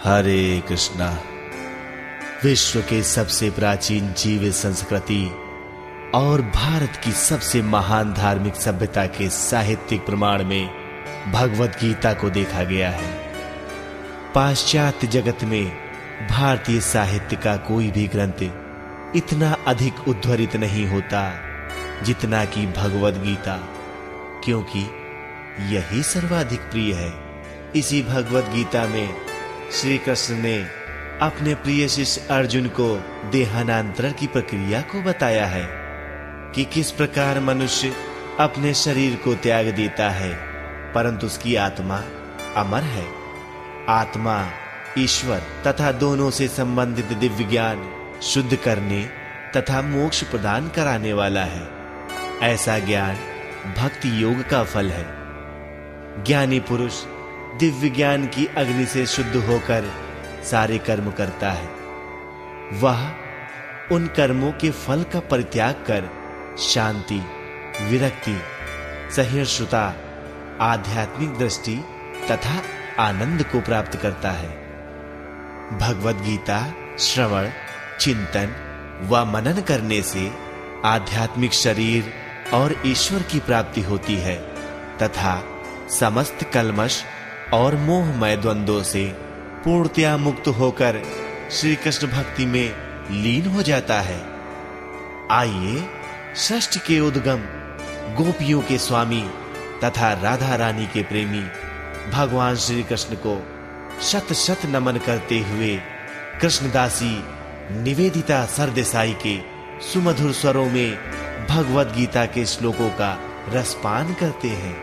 हरे कृष्णा। विश्व के सबसे प्राचीन जीवित संस्कृति और भारत की सबसे महान धार्मिक सभ्यता के साहित्यिक प्रमाण में भगवत गीता को देखा गया है। पाश्चात्य जगत में भारतीय साहित्य का कोई भी ग्रंथ इतना अधिक उद्धृत नहीं होता जितना कि भगवत गीता, क्योंकि यही सर्वाधिक प्रिय है। इसी भगवत गीता में श्री कृष्ण ने अपने प्रिय शिष्य अर्जुन को देहांतरण की प्रक्रिया को बताया है कि किस प्रकार मनुष्य अपने शरीर को त्याग देता है, परंतु उसकी आत्मा अमर है। आत्मा ईश्वर तथा दोनों से संबंधित दिव्य ज्ञान शुद्ध करने तथा मोक्ष प्रदान कराने वाला है। ऐसा ज्ञान भक्ति योग का फल है। ज्ञानी पुरुष दिव्य ज्ञान की अग्नि से शुद्ध होकर सारे कर्म करता है। वह उन कर्मों के फल का परित्याग कर शांति, विरक्ति, सहिष्णुता, आध्यात्मिक दृष्टि तथा आनंद को प्राप्त करता है। भगवत गीता श्रवण, चिंतन व मनन करने से आध्यात्मिक शरीर और ईश्वर की प्राप्ति होती है तथा समस्त कल्मश और मोहमय द्वंद्वों से पूर्णतया मुक्त होकर श्री कृष्ण भक्ति में लीन हो जाता है। आइए सृष्टि के उद्गम, गोपियों के स्वामी तथा राधा रानी के प्रेमी भगवान श्री कृष्ण को शत शत नमन करते हुए कृष्णदासी निवेदिता सरदेसाई के सुमधुर स्वरों में भगवत गीता के श्लोकों का रसपान करते हैं।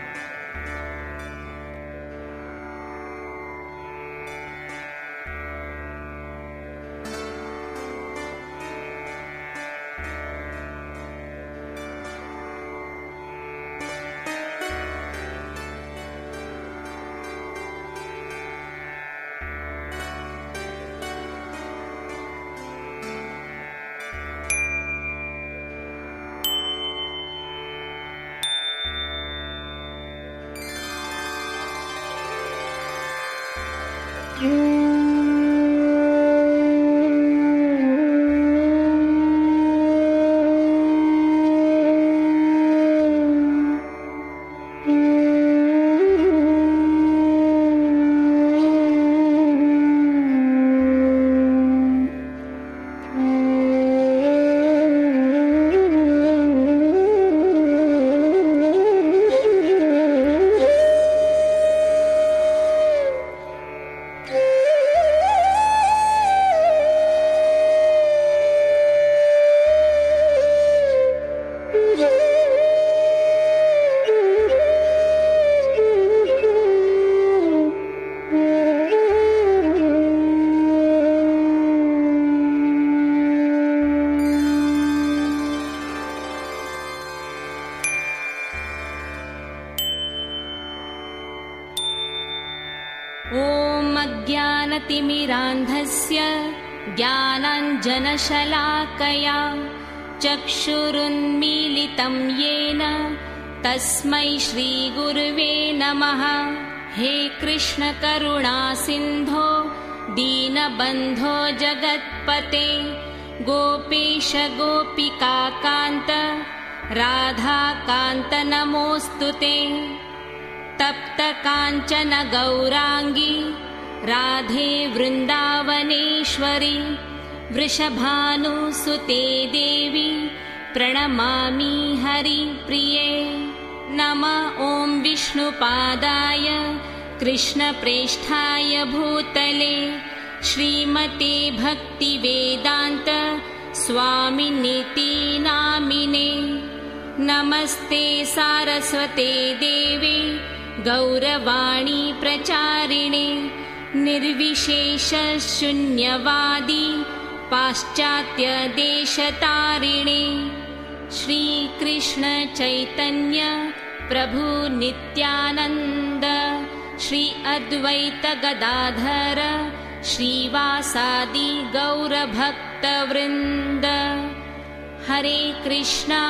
अज्ञानतिमिरान्धस्य ज्ञानाञ्जनशलाकया चक्षुरुन्मीलितं येन तस्मै श्रीगुरुवे नमः। हे कृष्ण करुणा सिन्धो दीनबन्धो जगत्पते गोपेश गोपिका कान्त राधा कान्त नमोऽस्तुते। तप्त काञ्चन गौरांगी राधे वृन्दावनेश्वरी वृषभानुसुते देवी प्रणमामि हरिप्रिये। नमः ॐ विष्णुपादाय कृष्णप्रेष्ठाय भूतले श्रीमते भक्तिवेदान्त स्वामिनिति नामिने। नमस्ते सारस्वते देवे गौरवाणी प्रचारिणे निर्विशेष शून्यवादी पाश्चात्य देशतारिणे। श्री कृष्ण चैतन्य प्रभु नित्यानंद श्री अद्वैत गदाधर श्रीवासादि गौर भक्त वृंद। हरे कृष्णा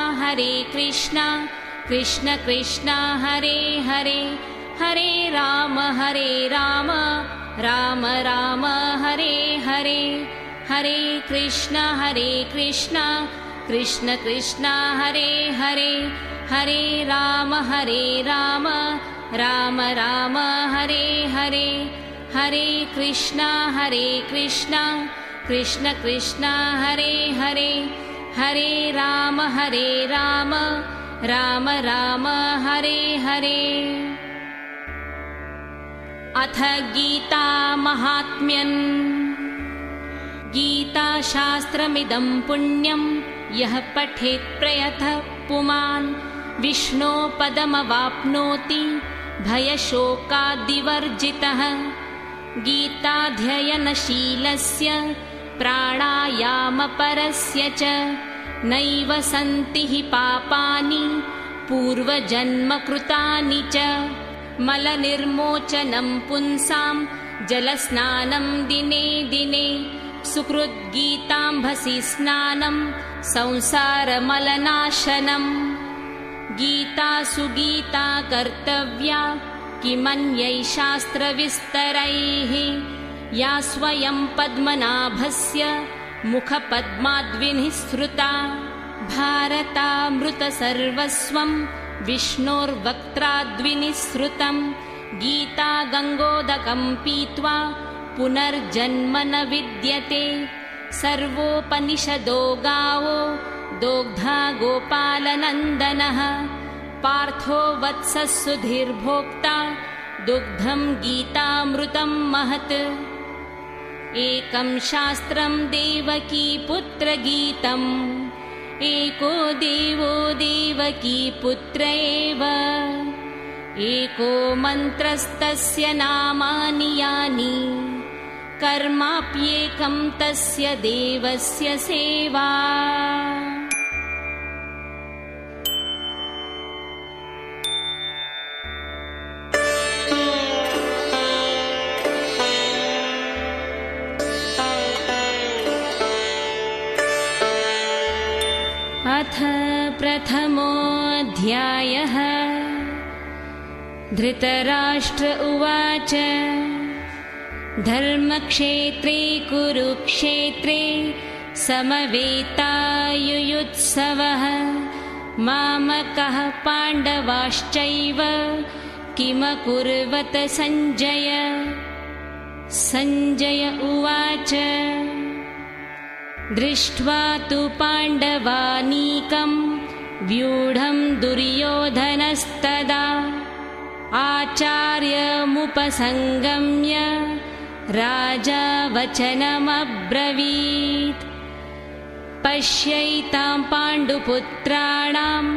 कृष्ण कृष्ण हरे हरे, हरे राम राम राम हरे हरे, हरे कृष्ण कृष्ण कृष्ण हरे हरे, हरे राम राम राम हरे हरे, हरे कृष्ण कृष्ण कृष्ण हरे हरे, हरे राम राम राम हरे हरे। अथ गीता महात्म्यम्। गीताशास्त्रमिदं पुण्यं यः पठेत् प्रयतः पुमान् विष्णो पदमवाप्नोति भयशोकादिवर्जितः। गीताध्ययनशीलस्य प्राणायामपरस्य च नैव सन्ति हि पापानि पूर्वजन्मकृतानि च। मलनिर्मोचनं पुंसां जलस्नानं दिने दिने, सुकृद्गीताम्भसि स्नानं संसारमलनाशनम्। गीता सुगीता कर्तव्या किमन्यै शास्त्रविस्तरैः, या स्वयं पद्मनाभस्य मुखपद्माद्विनिःसृता। भारतामृतसर्वस्वं विष्णोर्वक्त्राद्विनिःसृतं, गीता गङ्गोदकं पीत्वा पुनर्जन्म न विद्यते। सर्वोपनिषदो गावो दोग्धा गोपालनन्दनः, पार्थो वत्सः सुधीर्भोक्ता दुग्धं गीतामृतं महत्। एकं शास्त्रं देवकीपुत्रगीतम्, एको देवो देवकीपुत्र एव। एको मन्त्रस्तस्य नामानि यानि, कर्माप्येकं तस्य देवस्य सेवा। अथ प्रथमोऽध्यायः। धृतराष्ट्र उवाच धर्मक्षेत्रे कुरुक्षेत्रे समवेतायुयुत्सवः, मामकः पाण्डवाश्चैव किमकुर्वत सञ्जय। सञ्जय उवाच दृष्ट्वा तु पाण्डवानीकं व्यूढं दुर्योधनस्तदा, आचार्यमुपसङ्गम्य राजा वचनमब्रवीत्। पश्यैतां पाण्डुपुत्राणाम्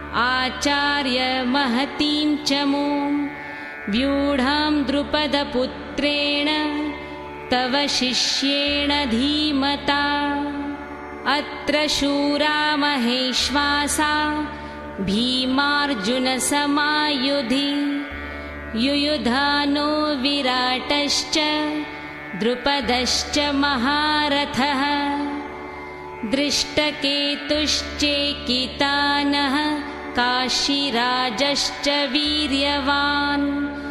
आचार्यमहतीं चमूं, व्यूढां द्रुपदपुत्रेण तव शिष्येण धीमता। अत्र शूरा महेश्वासा भीमार्जुनसमायुधि, युयुधानो विराटश्च द्रुपदश्च महारथः। दृष्टकेतुश्चेकितानः काशीराजश्च वीर्यवान्,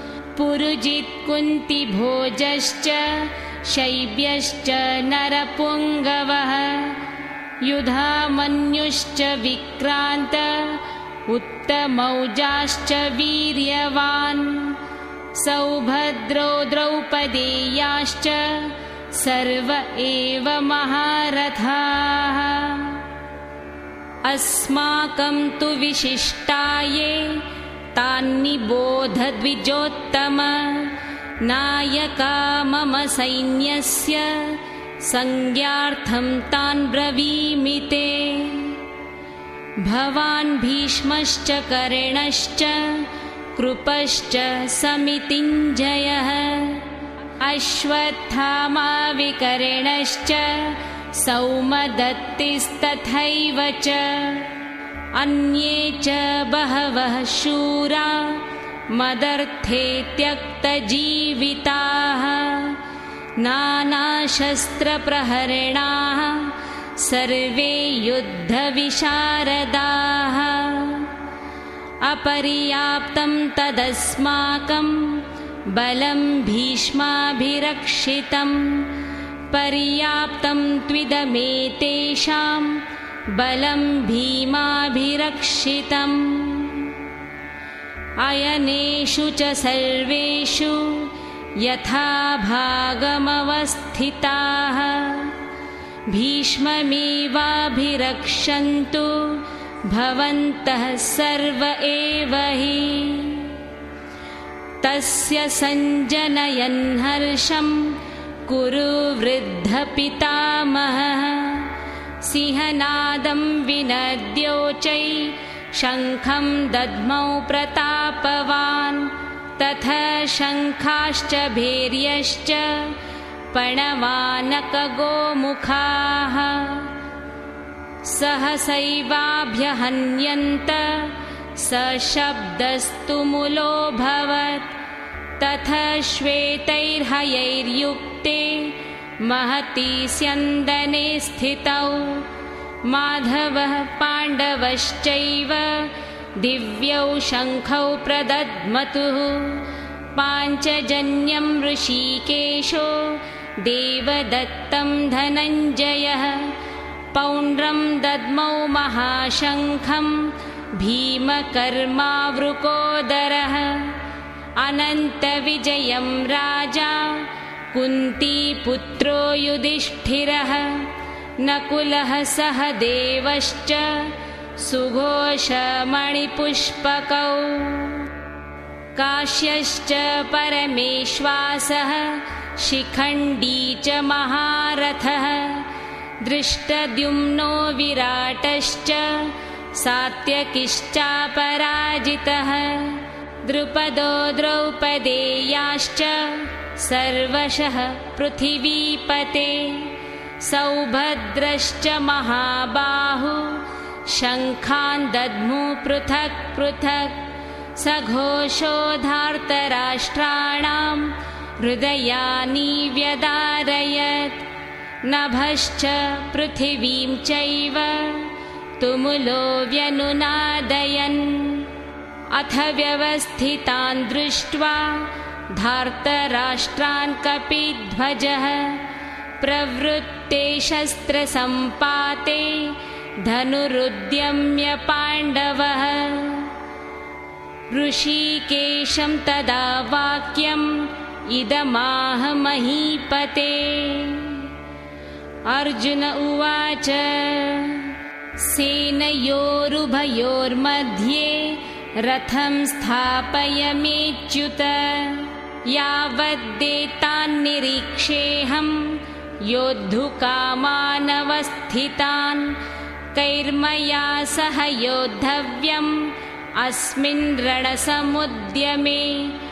पुरुजित्कुन्तिभोजश्च शैब्यश्च नरपुङ्गवः। युधामन्युश्च विक्रान्त उत्तमौजाश्च वीर्यवान्, सौभद्रो द्रौपदेयाश्च सर्व एव महारथाः। अस्माकं तु विशिष्टाये तान्निबोध द्विजोत्तम, नायका मम सैन्यस्य संज्ञार्थं तान् ब्रवीमि ते। भवान् भीष्मश्च कर्णश्च कृपश्च समितिञ्जयः, अश्वत्थामा विकर्णश्च सौमदत्तिस्तथैव च। अन्ये च बहवः शूरा मदर्थे त्यक्तजीविताः, नानाशस्त्रप्रहरणाः सर्वे युद्धविशारदाः। अपर्याप्तं तदस्माकं बलं भीष्माभिरक्षितं पर्याप्तं त्विदमेतेषां बलं भीमाभिरक्षितम् अयनेषु च सर्वेषु यथा भागमवस्थिताः भीष्ममेवाभिरक्षन्तु भवन्तः सर्व एव हि। तस्य सञ्जनयन् हर्षं कुरु वृद्धपितामहः सिंहनादं विनद्योचै शङ्खं दद्मौ प्रतापवान् तथा शङ्खाश्च भैर्यश्च पणवानकगोमुखाः सहसैवाभ्यहन्यन्त सशब्दस्तुमुलोऽभवत् तथा श्वेतैर्हयैर्युक्ते महती स्यन्दने स्थितौ माधवः पाण्डवश्चैव दिव्यौ शङ्खौ प्रदद्मतुः पाञ्चजन्यं ऋषिकेशो देवदत्तं धनञ्जयः पौण्ड्रं दद्मौ महाशङ्खं भीमकर्मावृकोदरः अनन्तविजयं राजा कुन्तीपुत्रो युधिष्ठिरः नकुलः सहदेवश्च सुघोषमणिपुष्पकौ काश्यश्च परमेश्वासः शिखण्डी च महारथः दृष्टद्युम्नो विराटश्च सात्यकिश्चापराजितः द्रुपदो द्रौपदेयाश्च सर्वशः पृथिवीपते सौभद्रश्च महाबाहु शङ्खान् दद्मु पृथक् पृथक् सघोषो धार्तराष्ट्राणां हृदयानि व्यदारयत् नभश्च पृथिवीं चैव तुमुलो व्यनुनादयन् अथ व्यवस्थितान् दृष्ट्वा धार्तराष्ट्रान् कपिध्वजः प्रवृत्ते शस्त्रसम्पाते धनुरुद्यम्य पाण्डवः ऋषिकेशं तदा वाक्यम् इदमाह महीपते। अर्जुन उवाच सेनयोरुभयोर्मध्ये रथं स्थापयमेच्युत यावद्देतान्निरीक्षेऽहं योद्धुकामानवस्थितान् कैर्मया सह योद्धव्यम् अस्मिन् रणसमुद्यमे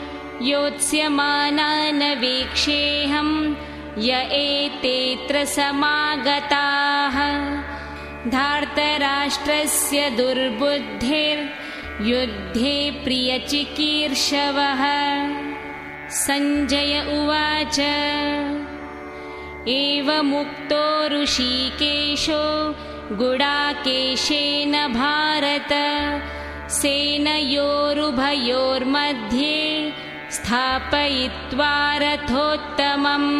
योत्स्यमानानवेक्षेऽहं य एतेऽत्र समागताः धार्तराष्ट्रस्य दुर्बुद्धिर्युद्धे प्रियचिकीर्षवः। सञ्जय उवाच एवमुक्तो ऋषिकेशो गुडाकेशेन भारत सेनयोरुभयोर्मध्ये स्थापयित्वा रथोत्तमम्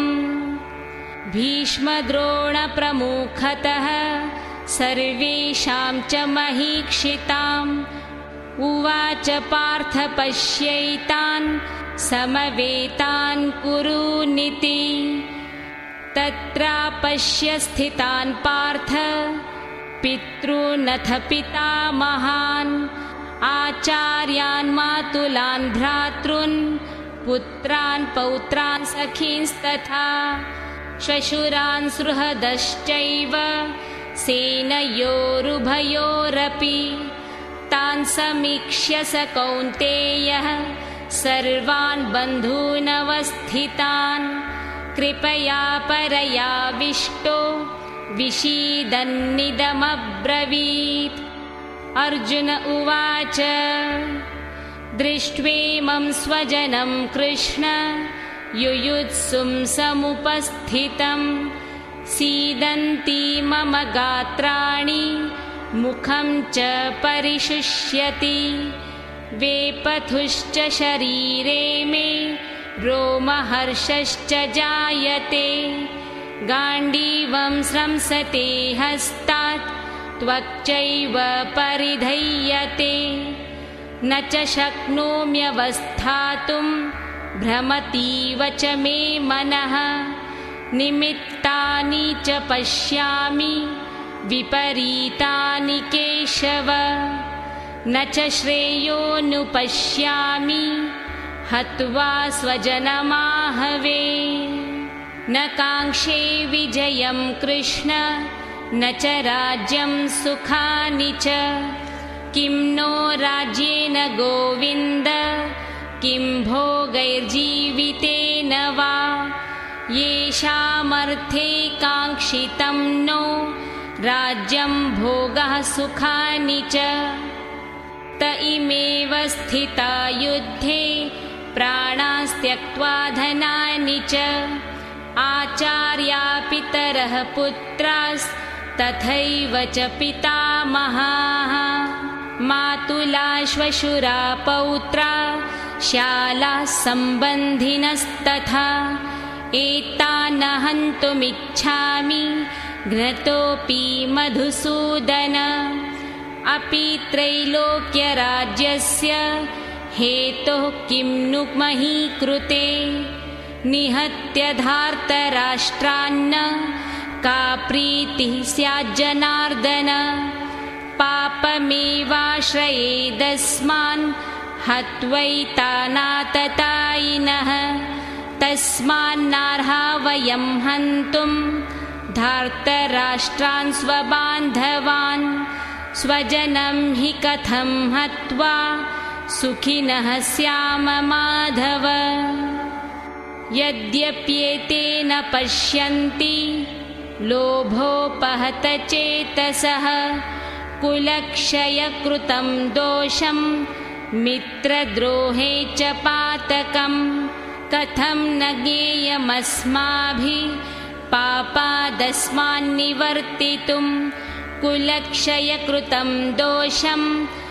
भीष्मद्रोणप्रमुखतः सर्वेषां च महीक्षिताम् उवाच पार्थ पश्यैतान् समवेतान् कुरूनिति तत्रापश्य स्थितान् पार्थ पितॄनथ पितामहान् आचार्यान् मातुलान् भ्रातॄन् पुत्रान् पौत्रान् सखींस्तथा श्वशुरान् सुहृदश्चैव सेनयोरुभयोरपि तान् समीक्ष्य स कौन्तेयः सर्वान् बन्धूनवस्थितान् कृपया परयाविष्टो विषीदन्निदमब्रवीत्। अर्जुन उवाच दृष्ट्वेमं स्वजनं कृष्ण युयुत्सुं समुपस्थितं सीदन्ति मम गात्राणि मुखं च परिशुष्यति वेपथुश्च शरीरे मे रोमहर्षश्च जायते गाण्डीवं स्रंसते हस्तात् त्वक्चैव परिधह्यते न च शक्नोम्यवस्थातुं भ्रमतीव च मे मनः निमित्तानि च पश्यामि विपरीतानि केशव न च श्रेयोऽनुपश्यामि हत्वा स्वजनमाहवे न काङ्क्षे विजयं कृष्ण न च राज्यं सुखानि च किं नो राज्येन गोविन्द किं भोगैर्जीवितेन वा येषामर्थे काङ्क्षितं नो राज्यं भोगः सुखानि च त इमेव स्थिता युद्धे प्राणास्त्यक्त्वा धनानि च आचार्या पितरः पुत्रास्तथैव च पितामहाः मातुला श्वशुरा पौत्रा श्यालाः सम्बन्धिनस्तथा एतान् हन्तुमिच्छामि घ्नतोऽपि मधुसूदन अपि त्रैलोक्यराज्यस्य हेतुः किं नु मही कृते निहत्य धार्तराष्ट्रान्न का प्रीतिः स्याज्जनार्दन पापमेवाश्रयेदस्मान् हत्वैतानाततायिनः तस्मान्नार्हा वयं हन्तुं धार्तराष्ट्रान् स्वबान्धवान् स्वजनं हि कथं हत्वा सुखिनः स्याम माधव यद्यप्येतेन पश्यन्ति लोभोपहत चेतसः कुलक्षयकृतं दोषं मित्रद्रोहे च पातकं कथं न ज्ञेयमस्माभिः पापादस्मान्निवर्तितुं कुलक्षयकृतं दोषं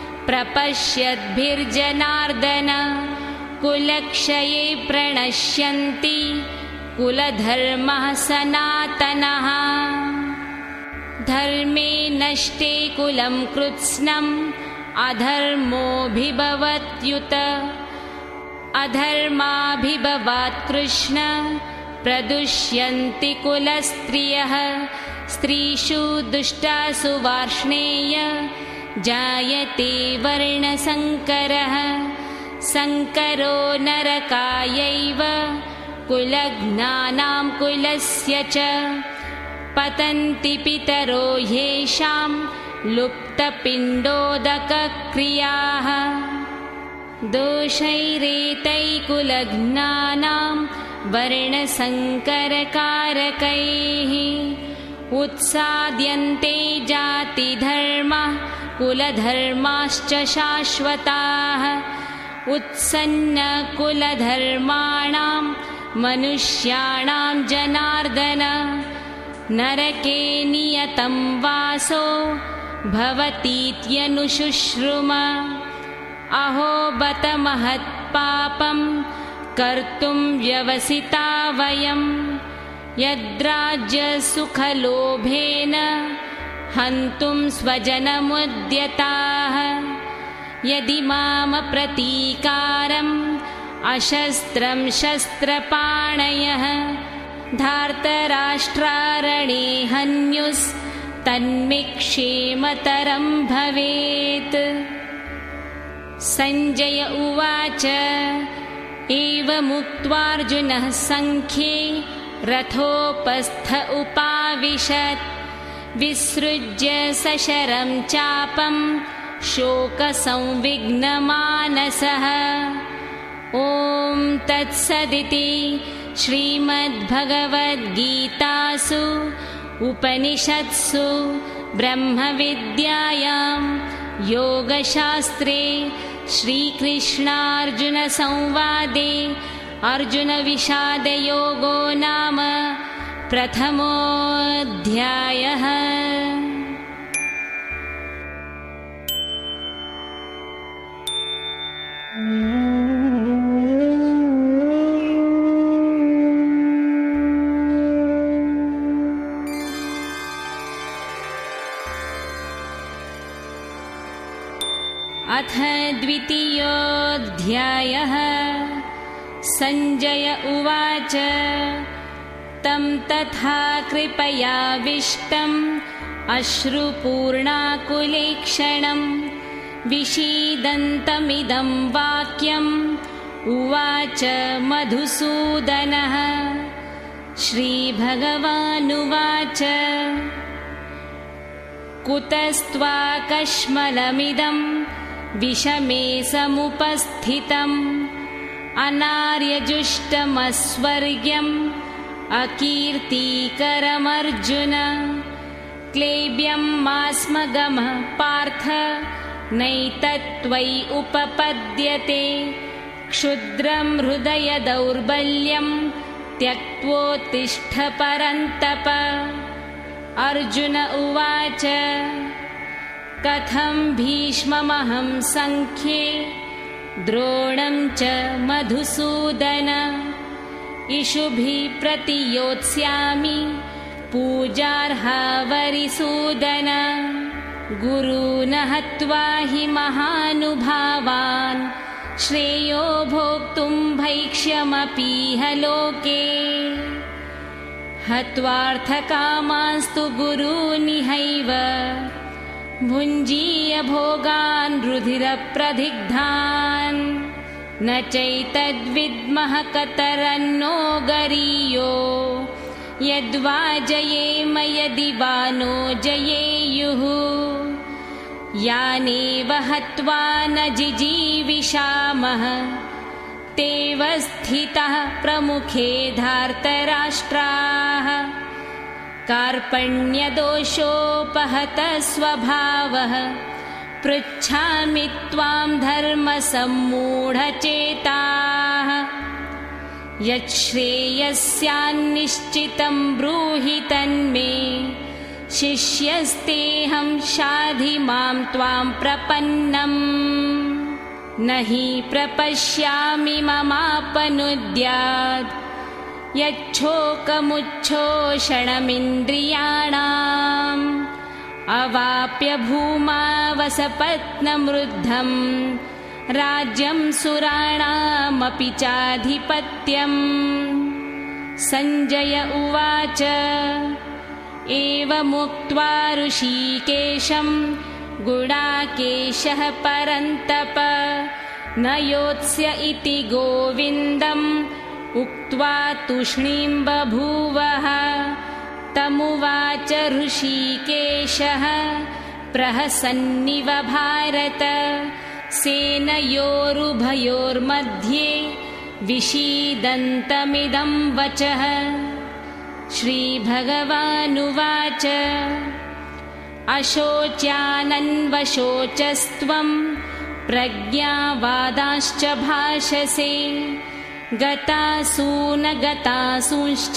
प्रपश्यद्भिर्जनार्दन कुलक्षये प्रणश्यन्ति कुलधर्मः सनातनः धर्मे नष्टे कुलं कृत्स्नम् अधर्मोऽभिभवत्युत अधर्माभिभवात् कृष्ण प्रदुष्यन्ति कुलस्त्रियः स्त्रीषु दुष्टासु वार्ष्णेय जायते वर्णसङ्करः संकरो नरकायैव कुलघ्नानां कुलस्य च पतन्ति पितरो ह्येषां लुप्तपिण्डोदकक्रियाः दोषैरेतैकुलघ्नानां वर्णसङ्करकारकैः उत्साद्यन्ते जातिधर्मः कुलधर्माश्च शाश्वताः उत्सन्नकुलधर्माणां मनुष्याणां जनार्दन नरके नियतं वासो भवतीत्यनुशुश्रुम अहो बत महत्पापं कर्तुं व्यवसिता वयं यद्राज्यसुखलोभेन हन्तुं स्वजनमुद्यताः यदि मामप्रतीकारम् अशस्त्रं शस्त्रपाणयः धार्तराष्ट्रारणे हन्युस्तन्मे क्षेमतरं भवेत्। सञ्जय उवाच एवमुक्त्वार्जुनः सङ्ख्ये रथोपस्थ उपाविशत् विसृज्य सशरं चापं शोकसंविघ्नमानसः। ॐ तत्सदिति श्रीमद्भगवद्गीतासु उपनिषत्सु ब्रह्मविद्यायां योगशास्त्रे श्रीकृष्णार्जुनसंवादे अर्जुनविषादयोगो नाम प्रथमोऽध्यायः। अथ द्वितीयोऽध्यायः। सञ्जय उवाच तं तथा कृपयाविष्टम् अश्रुपूर्णाकुलेक्षणं विषीदन्तमिदं वाक्यम् उवाच मधुसूदनः। श्रीभगवानुवाच कुतस्त्वाकश्मलमिदं विषमे समुपस्थितम् अनार्यजुष्टमस्वर्ग्यम् अकीर्तिकरमर्जुन। क्लेब्यं मास्मगमः पार्थ नैतत्त्वयि उपपद्यते। क्षुद्रं हृदय दौर्बल्यं त्यक्त्वोत्तिष्ठ परन्तप। अर्जुन उवाच कथं भीष्ममहं सङ्ख्ये द्रोणं च मधुसूदन। इषुभिः प्रतियोत्स्यामि पूजार्हा वरिसूदन। गुरून् हत्वा हि महानुभावान् श्रेयो भोक्तुं भैक्ष्यमपीह लोके। हत्वार्थकामांस्तु गुरूनिहैव भुञ्जीय भोगान् रुधिरप्रदिग्धान्। न चैतद्विद्मः कतरन्नो गरीयो यद्वा जयेम यदि वा नो जयेयुः। यानेव हत्वा न जिजीविषामः तेव स्थितः प्रमुखे धार्तराष्ट्राः। कार्पण्यदोषोपहतः स्वभावः पृच्छामि त्वां धर्मसम्मूढचेताः। यच्छ्रेयस्यान्निश्चितं ब्रूहि तन्मे शिष्यस्तेऽहं शाधि मां त्वां प्रपन्नम्। न हि प्रपश्यामि ममापनुद्यात् यच्छोकमुच्छोषणमिन्द्रियाणाम्। अवाप्य भूमा वसपत्नमृद्धम् राज्यं सुराणामपि चाधिपत्यम्। सञ्जय उवाच एवमुक्त्वा ऋषिकेशं गुडाकेशः परन्तप न योत्स्य इति गोविन्दम् उक्त्वा तूष्णीं बभूवः। तमुवाच ऋषिकेशः प्रहसन्निव भारत। सेनयोरुभयोर्मध्ये विषीदन्तमिदं वचः। श्रीभगवानुवाच अशोच्यानन्वशोचस्त्वं प्रज्ञावादांश्च भाषसे। गतासून गतासूंश्च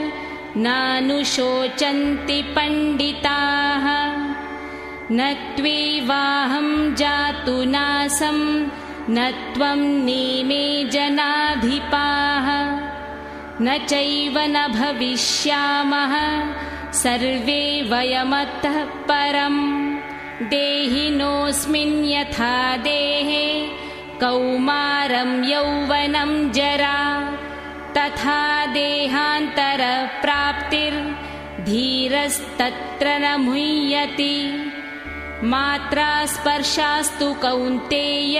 नानुशोचन्ति पण्डिताः। न त्वेवाहं जातु नासं न त्वं नेमे जनाधिपाः। न चैव न भविष्यामः सर्वे वयमतः परम्। देहिनोऽस्मिन् यथा देहे कौमारं यौवनं जरा तथा देहान्तरप्राप्तिर्धीरस्तत्र न मुह्यति। मात्रा स्पर्शास्तु कौन्तेय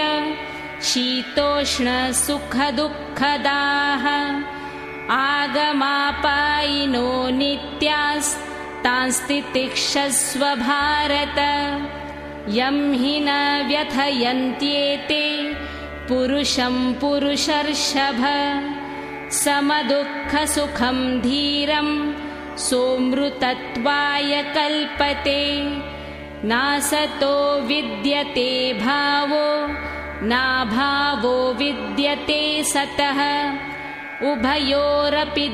शीतोष्णसुखदुःखदाः। आगमापायिनो नित्यास्तांस्तितिक्षस्व भारत। यं हि न व्यथयन्त्येते पुरुषं पुरुषर्षभ। समदुःखसुखं धीरं सोऽमृतत्वाय कल्पते। नासतो विद्यते भावो नाभावो विद्यते सतः। उभयोरपि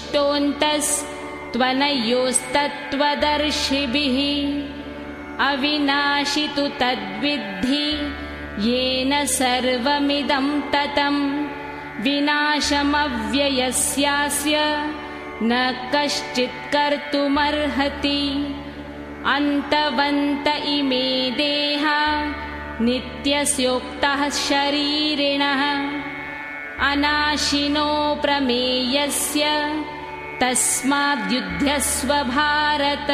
दृष्टोऽन्तस्त्वनयोस्तत्त्वदर्शिभिः। अविनाशि तु तद्विद्धि येन सर्वमिदं ततं। विनाशमव्ययस्यास्य न कश्चित् कर्तुमर्हति। अन्तवन्त इमे देहा नित्यस्योक्तः शरीरिणः अनाशिनो प्रमेयस्य तस्माद्युध्यस्व भारत।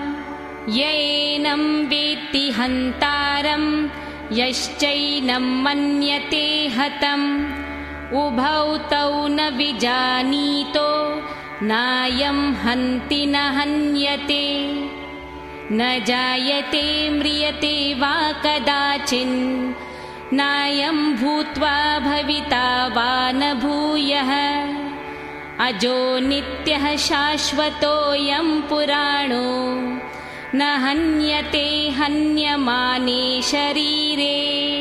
येनं वेत्ति हन्तारं यश्चैनं मन्यते हतम् उभौ तौ न विजानीतो नायं हन्ति न हन्यते। न जायते म्रियते वा कदाचिन् नायं भूत्वा भविता वा न भूयः। अजो नित्यः शाश्वतोऽयं पुराणो न हन्यते हन्यमाने शरीरे।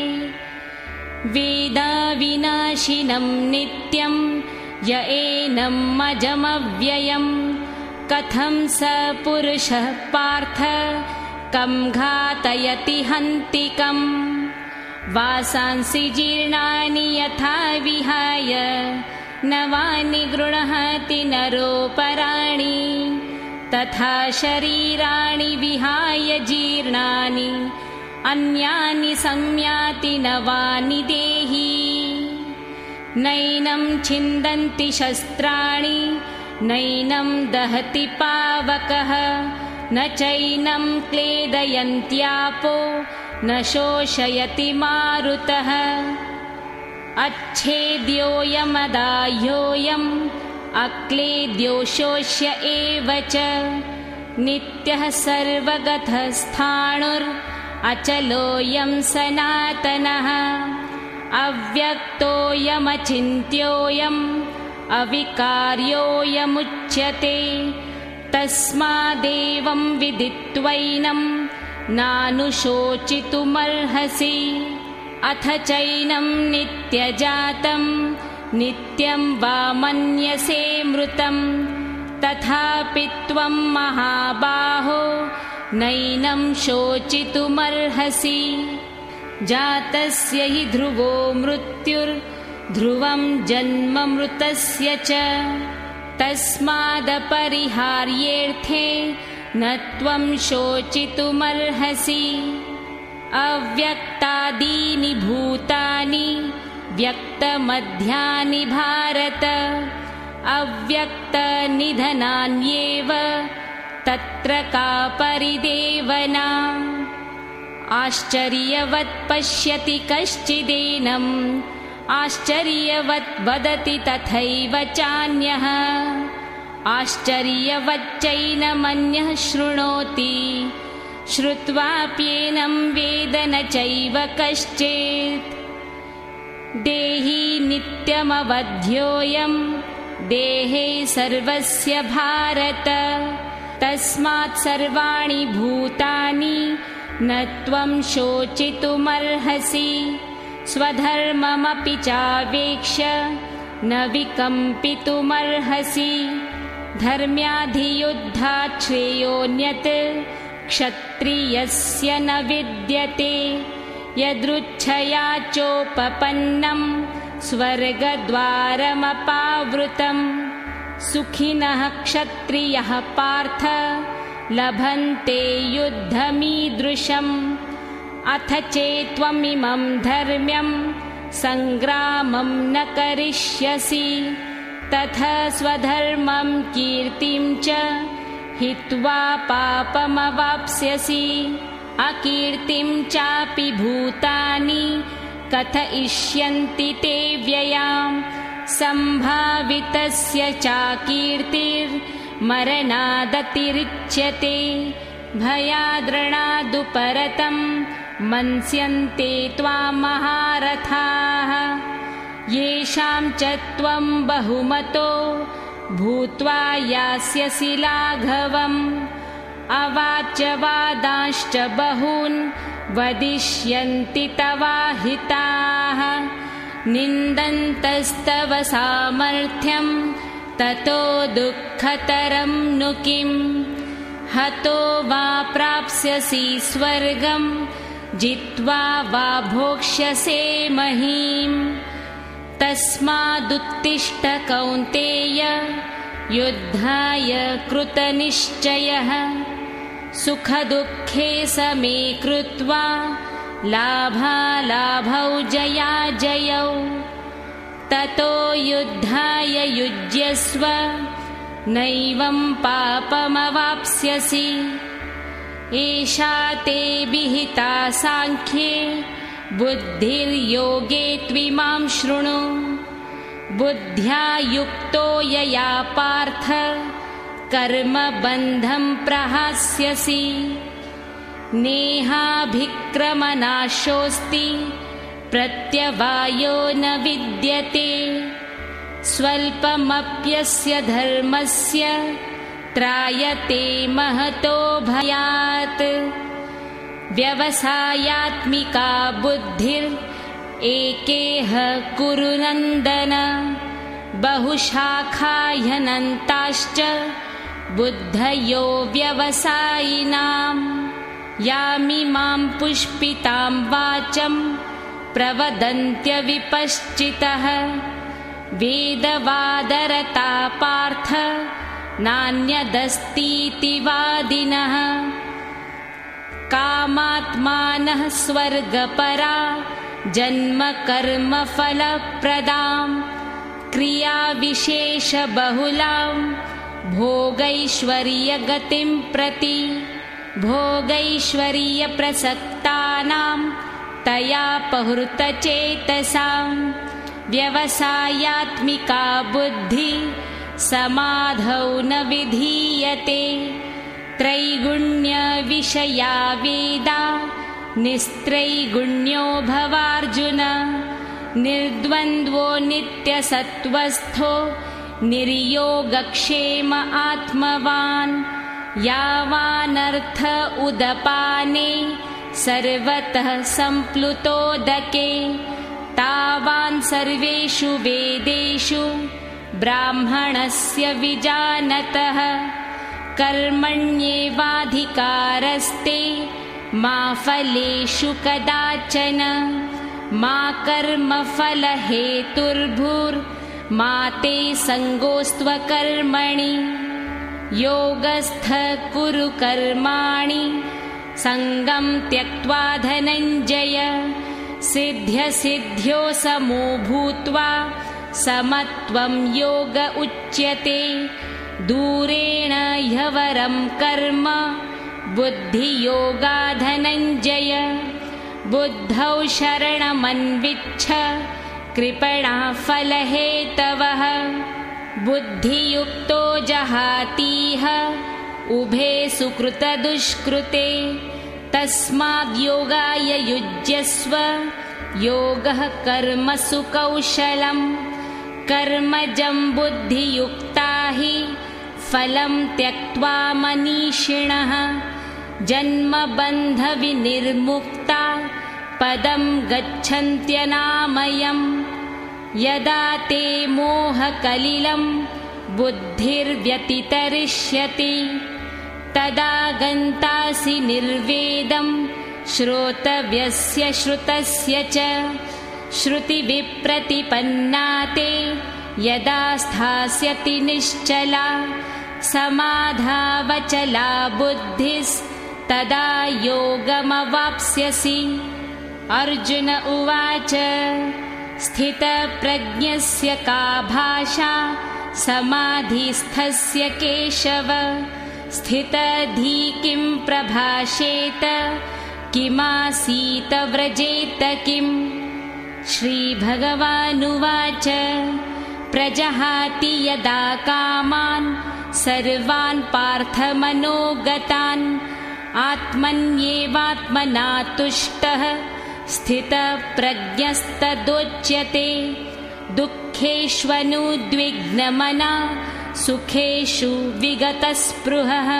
वेदाविनाशिनं नित्यं य एनम् अजमव्ययं कथं स पुरुषः पार्थ कं घातयति हन्तिकम्। वासांसि जीर्णानि यथा विहाय नवानि गृह्णाति नरोपराणि तथा शरीराणि विहाय जीर्णानि अन्यानि संयाति नवानि देहि। नैनं छिन्दन्ति शस्त्राणि नैनं दहति पावकः न चैनं क्लेदयन्त्यापो न शोषयति मारुतः। अच्छेद्योऽयमदाह्योऽयम् अक्लेद्यो शोष्य एव च नित्यः सर्वगतस्थाणुरचलोऽयं सनातनः। अव्यक्तोऽयमचिन्त्योऽयम् अविकार्योऽयमुच्यते। तस्मादेवं विदित्वैनं नानुशोचितुमर्हसि। अथ चैनं नित्यजातं नित्यं वा मन्यसे मृतं तथापि त्वं महाबाहो नैनं शोचितुमर्हसि। जातस्य हि ध्रुवो मृत्युर्ध्रुवं जन्म मृतस्य च तस्मादपरिहार्येऽर्थे न त्वं शोचितुमर्हसि। अव्यक्तादीनि भूतानि व्यक्तमध्यानि भारत अव्यक्तनिधनान्येव तत्र का परिदेवना। आश्चर्यवत् पश्यति कश्चिदेनम् आश्चर्यवत् वदति तथैव चान्यः आश्चर्यवच्चैनमन्यः शृणोति श्रुत्वाप्येनं वेद न चैव कश्चित्। देहि नित्यमवध्योऽयं देहे सर्वस्य भारत तस्मात् सर्वाणि भूतानि न त्वं शोचितुमर्हसि। स्वधर्ममपि चावेक्ष्य न विकम्पितुमर्हसि। धर्म्याधियुद्धात् श्रेयोऽन्यत् क्षत्रियस्य न विद्यते। यदृच्छया चोपपन्नं स्वर्गद्वारमपावृतं सुखिनः क्षत्रियः पार्थ लभन्ते युद्धमीदृशम्। अथ चेत्त्वमिमं धर्म्यं सङ्ग्रामं न करिष्यसि तथा स्वधर्मं कीर्तिं च हित्वा पापमवाप्स्यसि। अकीर्तिं चापि भूतानि कथयिष्यन्ति ते व्ययाम्। सम्भावितस्य चाकीर्तिर्मरणादतिरिच्यते। भयाद्रणादुपरतं मन्स्यन्ते त्वां महारथाः। येषां च त्वं बहुमतो भूत्वा यास्यसि लाघवम्। अवाच्यवादांश्च बहून् वदिष्यन्ति तवाहिताः। निन्दन्तस्तव सामर्थ्यं ततो दुःखतरं नु किम्। हतो वा प्राप्स्यसि स्वर्गं जित्वा वा भोक्ष्यसे महीम्। तस्मादुत्तिष्ठ कौन्तेय युद्धाय कृतनिश्चयः। सुखदुःखे समे कृत्वा लाभालाभौ जयाजयौ ततो युद्धाय युज्यस्व नैवं पापमवाप्स्यसि एषा ते विहिता सांख्ये बुद्धिर्योगे त्विमां शृणु बुद्ध्या युक्तो यया पार्थ कर्मबन्धं प्रहास्यसि नेहाभिक्रमनाशोऽस्ति प्रत्यवायो न विद्यते स्वल्पमप्यस्य धर्मस्य त्रायते महतो भयात् व्यवसायात्मिका बुद्धिरेकेह कुरु नन्दन बहुशाखा ह्यनन्ताश्च बुद्धयो व्यवसायिनाम् यामिमां पुष्पितां वाचं प्रवदन्त्यविपश्चितः वेदवादरता पार्थ नान्यदस्तीति वादिनः कामात्मानः स्वर्गपरा जन्मकर्मफलप्रदां क्रियाविशेषबहुलां भोगैश्वर्यगतिं प्रति भोगैश्वर्यप्रसक्तानां तयापहृतचेतसां व्यवसायात्मिका बुद्धि समाधौ न विधीयते त्रैगुण्यविषया वेदा निस्त्रैगुण्यो भवार्जुन निर्द्वन्द्वो नित्यसत्त्वस्थो निर्योगक्षेम आत्मवान् यावानर्थ उदपाने सर्वतः सम्प्लुतोदके तावान् सर्वेषु वेदेषु ब्राह्मणस्य विजानतः कर्मण्येवाधिकारस्ते मा फलेषु कदाचन मा कर्मफलहेतुर्भूर्मा ते सङ्गोऽस्त्वकर्मणि योगस्थ कुरु कर्माणि सङ्गं त्यक्त्वा धनञ्जय सिद्ध्यसिद्ध्यो समो भूत्वा समत्वं योग उच्यते दूरेण ह्यवरं कर्म बुद्धियोगा धनञ्जय बुद्धौ शरणमन्विच्छ कृपणा फलहेतवः बुद्धियुक्तो जहातीह उभे सुकृतदुष्कृते तस्माद्योगाय युज्यस्व योगः कर्मसु कौशलम् कर्मजं बुद्धियुक्ता हि फलं त्यक्त्वा मनीषिणः जन्मबन्धविनिर्मुक्ता पदं गच्छन्त्यनामयम् यदा ते मोहकलिलं बुद्धिर्व्यतितरिष्यति तदा गन्तासि निर्वेदं श्रोतव्यस्य श्रुतस्य च श्रुतिविप्रतिपन्ना ते यदा स्थास्यति निश्चला समाधावचला बुद्धिस्तदा योगमवाप्स्यसि अर्जुन उवाच स्थितप्रज्ञस्य का भाषा समाधिस्थस्य केशव स्थितधी किं प्रभाषेत किमासीत व्रजेत किम् श्रीभगवानुवाच प्रजहाति यदा कामान् सर्वान् पार्थमनोगतान् आत्मन्येवात्मना तुष्टः स्थितप्रज्ञस्तदोच्यते दुःखेष्वनुद्विग्नमना सुखेषु विगतस्पृहः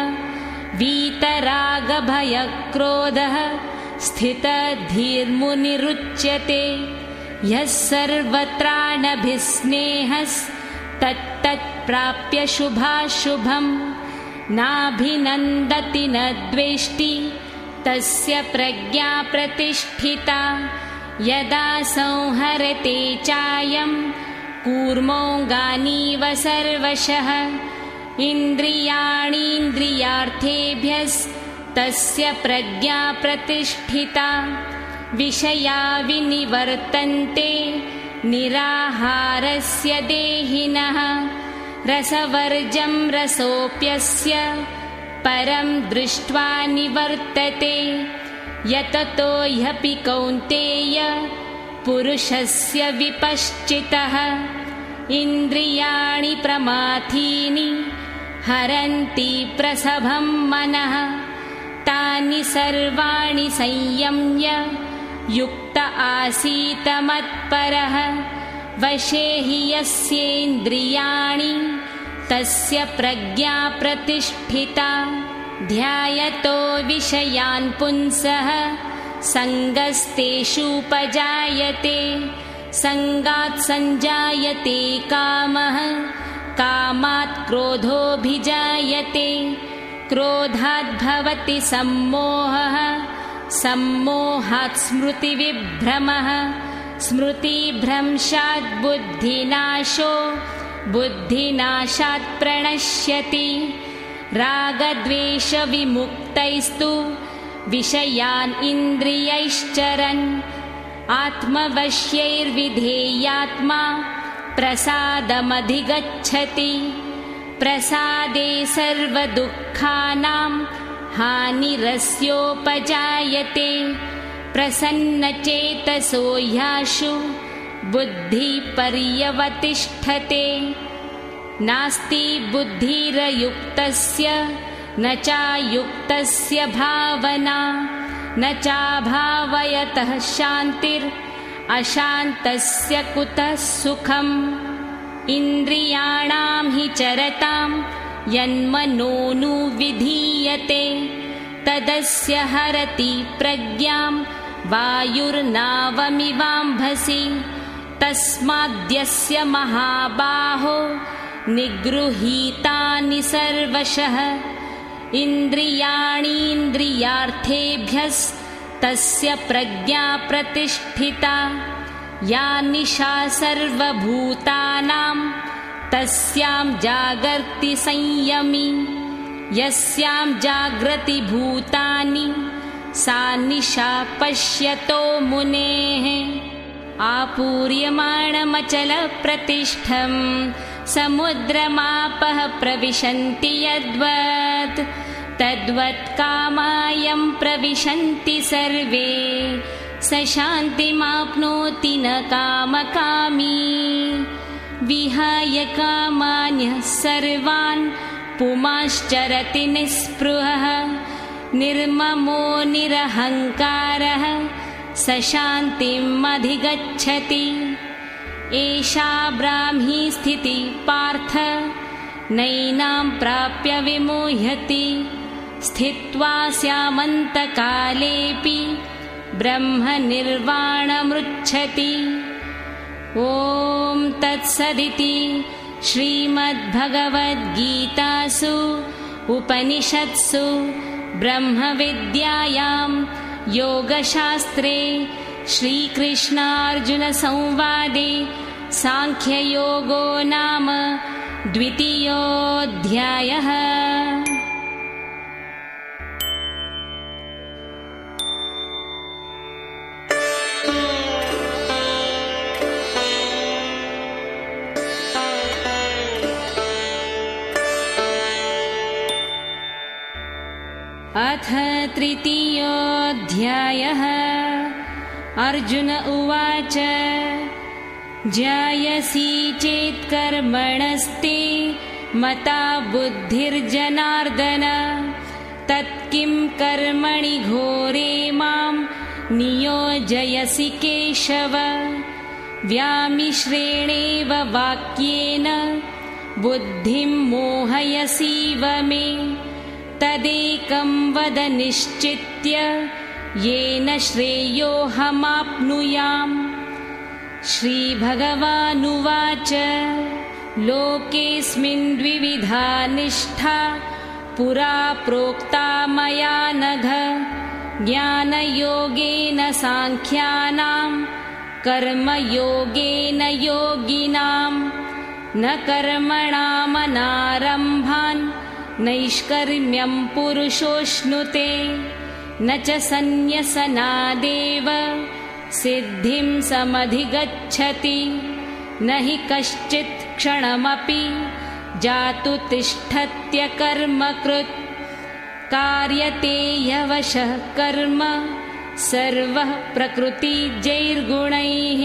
वीतरागभयक्रोधः स्थितधीर्मुनिरुच्यते यः सर्वत्राणभिस्नेहस्तत्तत्प्राप्य शुभाशुभम् नाभिनन्दति न द्वेष्टि तस्य प्रज्ञा प्रतिष्ठिता यदा संहरते चायं कूर्मोऽङ्गानीव सर्वशः इन्द्रियाणीन्द्रियार्थेभ्यस्तस्य प्रज्ञा प्रतिष्ठिता विषया विनिवर्तन्ते निराहारस्य देहिनः रसवर्जं रसोऽप्यस्य परं दृष्ट्वा निवर्तते यततो ह्यपि कौन्तेय पुरुषस्य विपश्चितः इन्द्रियाणि प्रमाथीनि हरन्ति प्रसभं मनः तानि सर्वाणि संयम्य युक्त आसीत मत्परः वशे हि यस्येन्द्रियाणि तस्य प्रज्ञा प्रतिष्ठिता ध्यायतो विषयान् पुंसः सङ्गस्तेषूपजायते सङ्गात् सञ्जायते कामः कामात् क्रोधोऽभिजायते क्रोधात् भवति सम्मोहः सम्मोहात् स्मृतिविभ्रमः स्मृतिभ्रंशात् बुद्धिनाशो बुद्धिनाशात् प्रणश्यति रागद्वेषविमुक्तैस्तु विषयान् इन्द्रियैश्चरन् आत्मवश्यैर्विधेयात्मा प्रसादमधिगच्छति प्रसादे सर्वदुःखानां हानिरस्योपजायते प्रसन्नचेतसो ह्याशु बुद्धिपर्यवतिष्ठते नास्ति बुद्धिरयुक्तस्य न चायुक्तस्य भावना न चाभावयतः शान्तिर् अशान्तस्य कुतः सुखम् इन्द्रियाणां हि चरतां यन्मनोनुविधीयते तदस्य हरति प्रज्ञां वायुर्नावमिवाम्भसि तस्माद्यस्य महाबाहो निगृहीतानि सर्वशः इन्द्रियाणीन्द्रियार्थेभ्यस्तस्य प्रज्ञा प्रतिष्ठिता या निशा सर्वभूतानां तस्यां जागर्ति संयमी यस्यां जाग्रति भूतानि सा निशा पश्यतो मुनेः आपूर्यमाणमचलप्रतिष्ठं समुद्रमापः प्रविशन्ति यद्वत् तद्वत् कामायं प्रविशन्ति सर्वे स शान्तिमाप्नोति न कामकामी विहाय कामान्यः सर्वान् पुमाश्चरति निःस्पृहः निर्ममो निरहङ्कारः स शान्तिम् अधिगच्छति एषा ब्राह्मी स्थितिः पार्थ नैनां प्राप्य विमुह्यति स्थित्वा स्यामन्तकालेऽपि ब्रह्मनिर्वाणमृच्छति ॐ तत्सदिति श्रीमद्भगवद्गीतासु उपनिषत्सु ब्रह्मविद्यायां योगशास्त्रे श्रीकृष्णार्जुनसंवादे साङ्ख्ययोगो नाम द्वितीयोऽध्यायः। अथ तृतीयोऽध्यायः। अर्जुन उवाच जायसी चेत् कर्मणस्ते मता बुद्धिर्जनार्दन तत्किं कर्मणि घोरे मां नियोजयसि केशव व्यामिश्रेणेव वाक्येन बुद्धिं मोहयसीव मे तदेकं वद निश्चित्य येन श्रेयोऽहमाप्नुयाम्। श्रीभगवानुवाच लोकेऽस्मिन् द्विविधा निष्ठा पुरा प्रोक्ता मया नघ ज्ञानयोगेन साङ्ख्यानां कर्मयोगेन योगिनां न कर्मणामनारम्भान् नैष्कर्म्यं पुरुषोऽश्नुते न च सन्न्यसनादेव सिद्धिं समधिगच्छति न हि कश्चित् क्षणमपि जातु तिष्ठत्य कर्मकृत् कार्यते यवशः कर्म सर्वः प्रकृतिजैर्गुणैः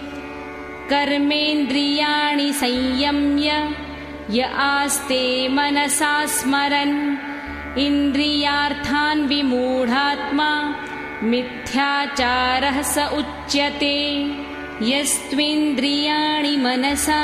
कर्मेन्द्रियाणि संयम्य य आस्ते मनसा स्मरन् इन्द्रियार्थान् विमूढात्मा मिथ्याचारः स उच्यते यस्त्विन्द्रियाणि मनसा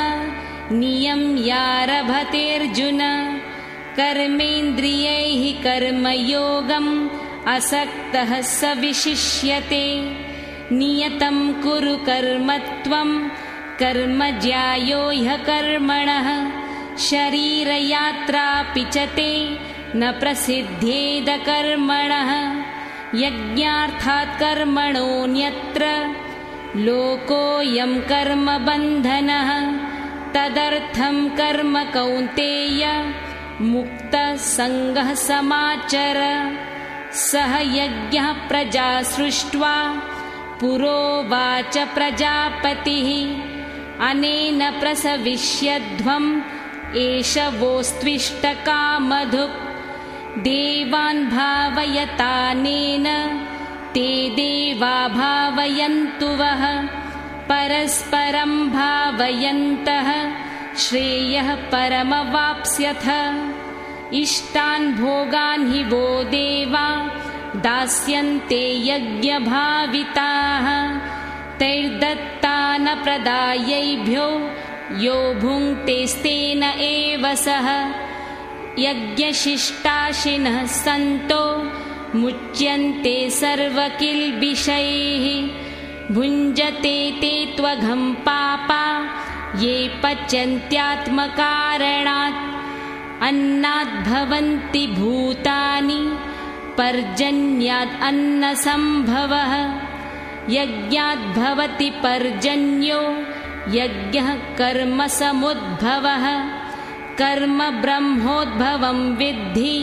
नियम्यारभतेऽर्जुन कर्मेन्द्रियैः कर्मयोगम् असक्तः स विशिष्यते नियतं कुरु कर्म त्वं कर्म ज्यायो ह्यकर्मणः शरीरयात्रापि च ते न प्रसिद्ध्येद कर्मणः यज्ञार्थात् कर्मणोऽन्यत्र लोकोऽयं कर्मबन्धनः तदर्थं कर्म कौन्तेय मुक्तः सङ्गः समाचर सह यज्ञः प्रजा सृष्ट्वा पुरोवाच प्रजापतिः अनेन प्रसविष्यध्वम् एष वोस्त्विष्टकामधुक् देवान् भावयतानेन ते देवा भावयन्तु वः परस्परं भावयन्तः श्रेयः परमवाप्स्यथ इष्टान् भोगान् हि वो देवा दास्यन्ते यज्ञभाविताः तैर्दत्तान प्रदायैभ्यो यो भुङ्क्तेस्तेन एव सः यज्ञशिष्टाशिनः सन्तो मुच्यन्ते सर्वकिल्बिषैः भुञ्जते ते त्वघं पापा ये पच्यन्त्यात्मकारणात् अन्नाद्भवन्ति भूतानि पर्जन्यात् अन्नसम्भवः यज्ञाद्भवति पर्जन्यो यज्ञः कर्मसमुद्भवः कर्म ब्रह्मोद्भवं विद्धि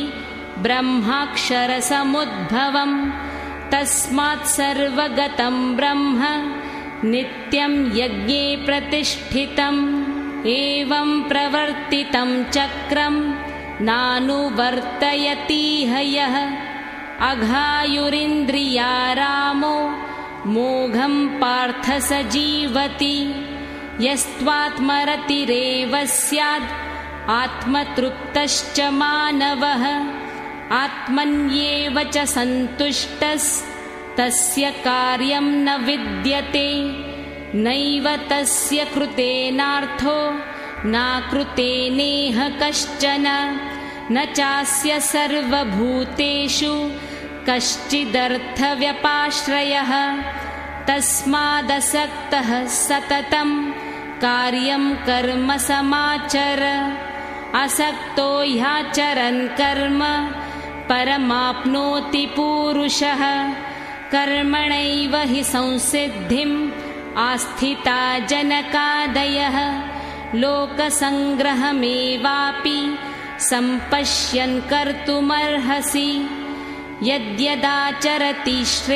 ब्रह्माक्षरसमुद्भवम् तस्मात् सर्वगतं ब्रह्म नित्यं यज्ञे प्रतिष्ठितम् एवं प्रवर्तितं चक्रं नानुवर्तयतीह यः अघायुरिन्द्रियारामो मोघं पार्थ स जीवति यस्त्वात्मरतिरेव स्याद् आत्मतृप्तश्च मानवः आत्मन्येव च सन्तुष्टस्तस्य कार्यं न विद्यते नैव तस्य कृतेनार्थो नाकृतेनेह कश्चन न चास्य सर्वभूतेषु कश्चिदर्थव्यपाश्रयः तस्मादसक्तः सततं कार्यं कर्म समाचर असक्तो ह्याचरन् कर्म परमाप्नोति पूरुषः कर्मणैव हि संसिद्धिम् आस्थिता जनकादयः लोकसङ्ग्रहमेवापि सम्पश्यन् कर्तुमर्हसि यद्यदाचरति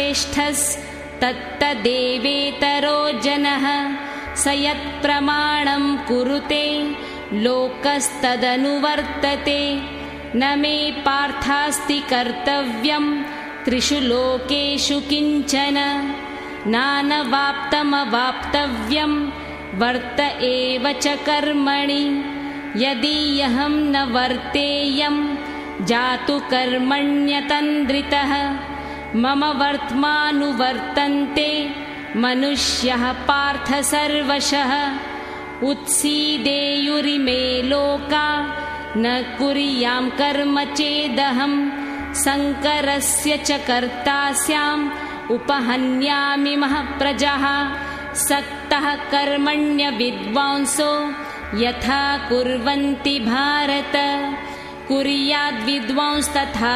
श्रेष्ठस्तत्तदेवेतरो जनः स यत्प्रमाणं कुरुते लोकस्तदनुवर्तते न मे पार्थास्ति कर्तव्यं त्रिषु लोकेषु किञ्चन नानवाप्तमवाप्तव्यं वर्त एव च कर्मणि यदीयहं न वर्तेयं जातु कर्मण्यतन्द्रितः मम वर्त्मानुवर्तन्ते मनुष्यः पार्थ सर्वशः उत्सीदेयुरिमे लोका न कुर्यां कर्म चेदहं शङ्करस्य च कर्ता स्याम् उपहन्यामि महप्रजः सक्तः कर्मण्य विद्वांसो यथा कुर्वन्ति भारत कुर्याद्विद्वांस्तथा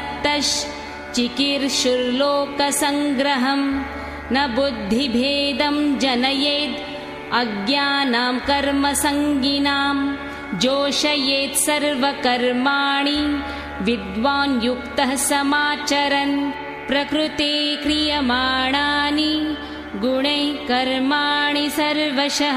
सक्तश्चिकीर्षुर्लोकसङ्ग्रहम् न बुद्धिभेदं जनयेद् अज्ञानां कर्मसङ्गिनां जोषयेत् सर्वकर्माणि विद्वान् युक्तः समाचरन् प्रकृते क्रियमाणानि गुणैः कर्माणि सर्वशः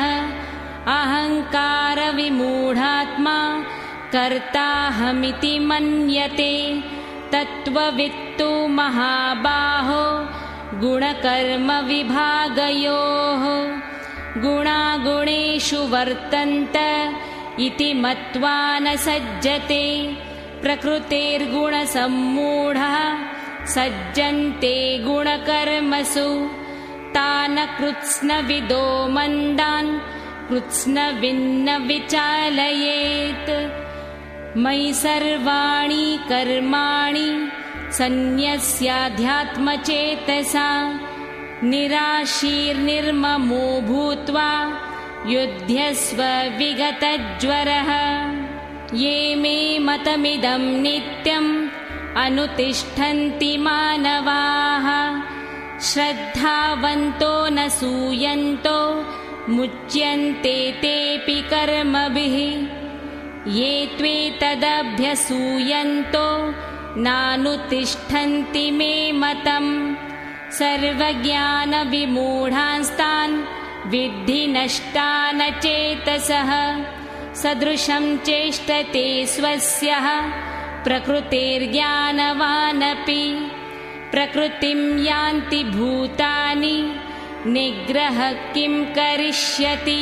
अहङ्कारविमूढात्मा कर्ताहमिति मन्यते तत्त्ववित्तु महाबाहो गुणकर्मविभागयोः गुणागुणेषु वर्तन्त इति मत्वा न सज्जते प्रकृतेर्गुणसम्मूढः सज्जन्ते गुणकर्मसु तान् कृत्स्नविदो मन्दान् कृत्स्नविन्न विचालयेत् मयि सर्वाणि कर्माणि सन्न्यस्याध्यात्मचेतसा निराशीर्निर्ममो भूत्वा युध्यस्व विगतज्वरः ये मे मतमिदं नित्यम् अनुतिष्ठन्ति मानवाः श्रद्धावन्तो न सूयन्तो मुच्यन्ते तेऽपि कर्मभिः ये त्वेतदभ्यसूयन्तो नानुतिष्ठन्ति मे मतम् सर्वज्ञानविमूढांस्तान् विद्धि नष्टान् चेतसः सदृशं चेष्टते स्वस्यः प्रकृतेर्ज्ञानवानपि प्रकृतिं यान्ति भूतानि निग्रह किं करिष्यति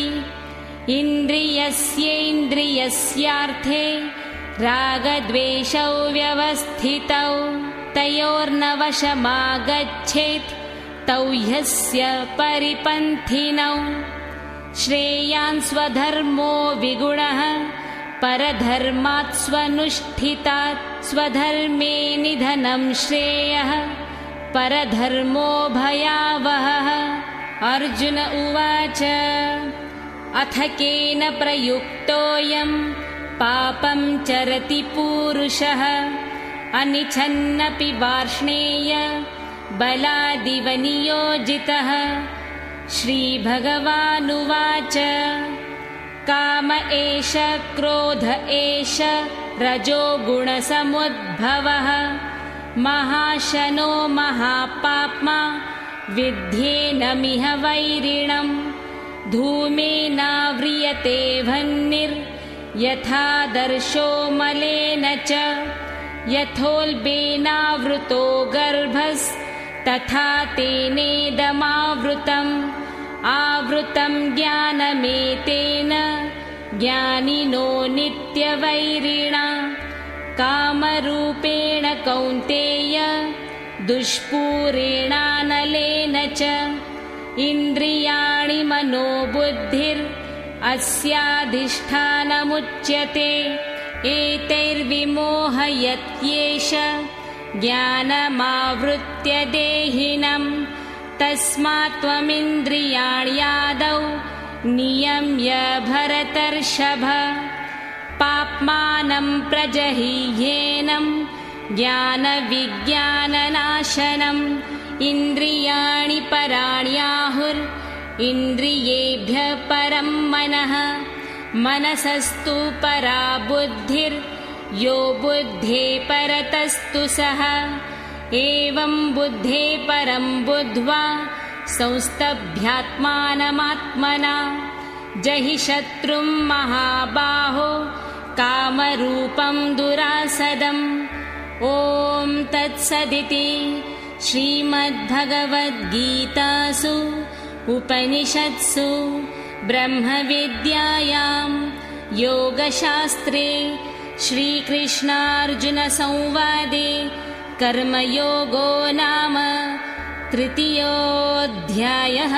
इन्द्रियस्येन्द्रियस्यार्थे रागद्वेषौ व्यवस्थितौ तयोर्न वशमागच्छेत् तौ ह्यस्य परिपन्थिनौ श्रेयान् स्वधर्मो विगुणः परधर्मात् स्वनुष्ठितात् स्वधर्मे निधनं श्रेयः परधर्मो भयावहः अर्जुन उवाच अथ केन प्रयुक्तोऽयं पापं चरति पूरुषः अनिच्छन्नपि वार्ष्णेय बलादिव नियोजितः श्रीभगवानुवाच काम एष क्रोध एष रजो गुणसमुद्भवः महाशनो महापाप्मा विद्येनमिह वैरिणम् धूमेनाव्रियते वह्निर्यथादर्शो मलेन च यथोल्बेनावृतो गर्भस्तथा तेनेदमावृतम् आवृतं ज्ञानमेतेन ज्ञानिनो नित्यवैरिणा कामरूपेण कौन्तेय दुष्पूरेणानलेन च इन्द्रियाणि मनोबुद्धिरस्याधिष्ठानमुच्यते एतैर्विमोहयत्येष ज्ञानमावृत्य देहिनम् तस्मात् त्वमिन्द्रियाण्यादौ नियम्य भरतर्षभ पाप्मानं प्रजह्येनं ज्ञानविज्ञाननाशनम् इन्द्रियाणि पराण्याहुर् इन्द्रियेभ्यः परं मनः मनसस्तु परा बुद्धिर् यो बुद्धे परतस्तु सः एवं बुद्धे परं बुद्ध्वा संस्तभ्यात्मानमात्मना जहि शत्रुं महाबाहो कामरूपं दुरासदम् ॐ तत्सदिति श्रीमद्भगवद्गीतासु उपनिषत्सु ब्रह्मविद्यायां योगशास्त्रे श्रीकृष्णार्जुनसंवादे कर्मयोगो नाम तृतीयोऽध्यायः।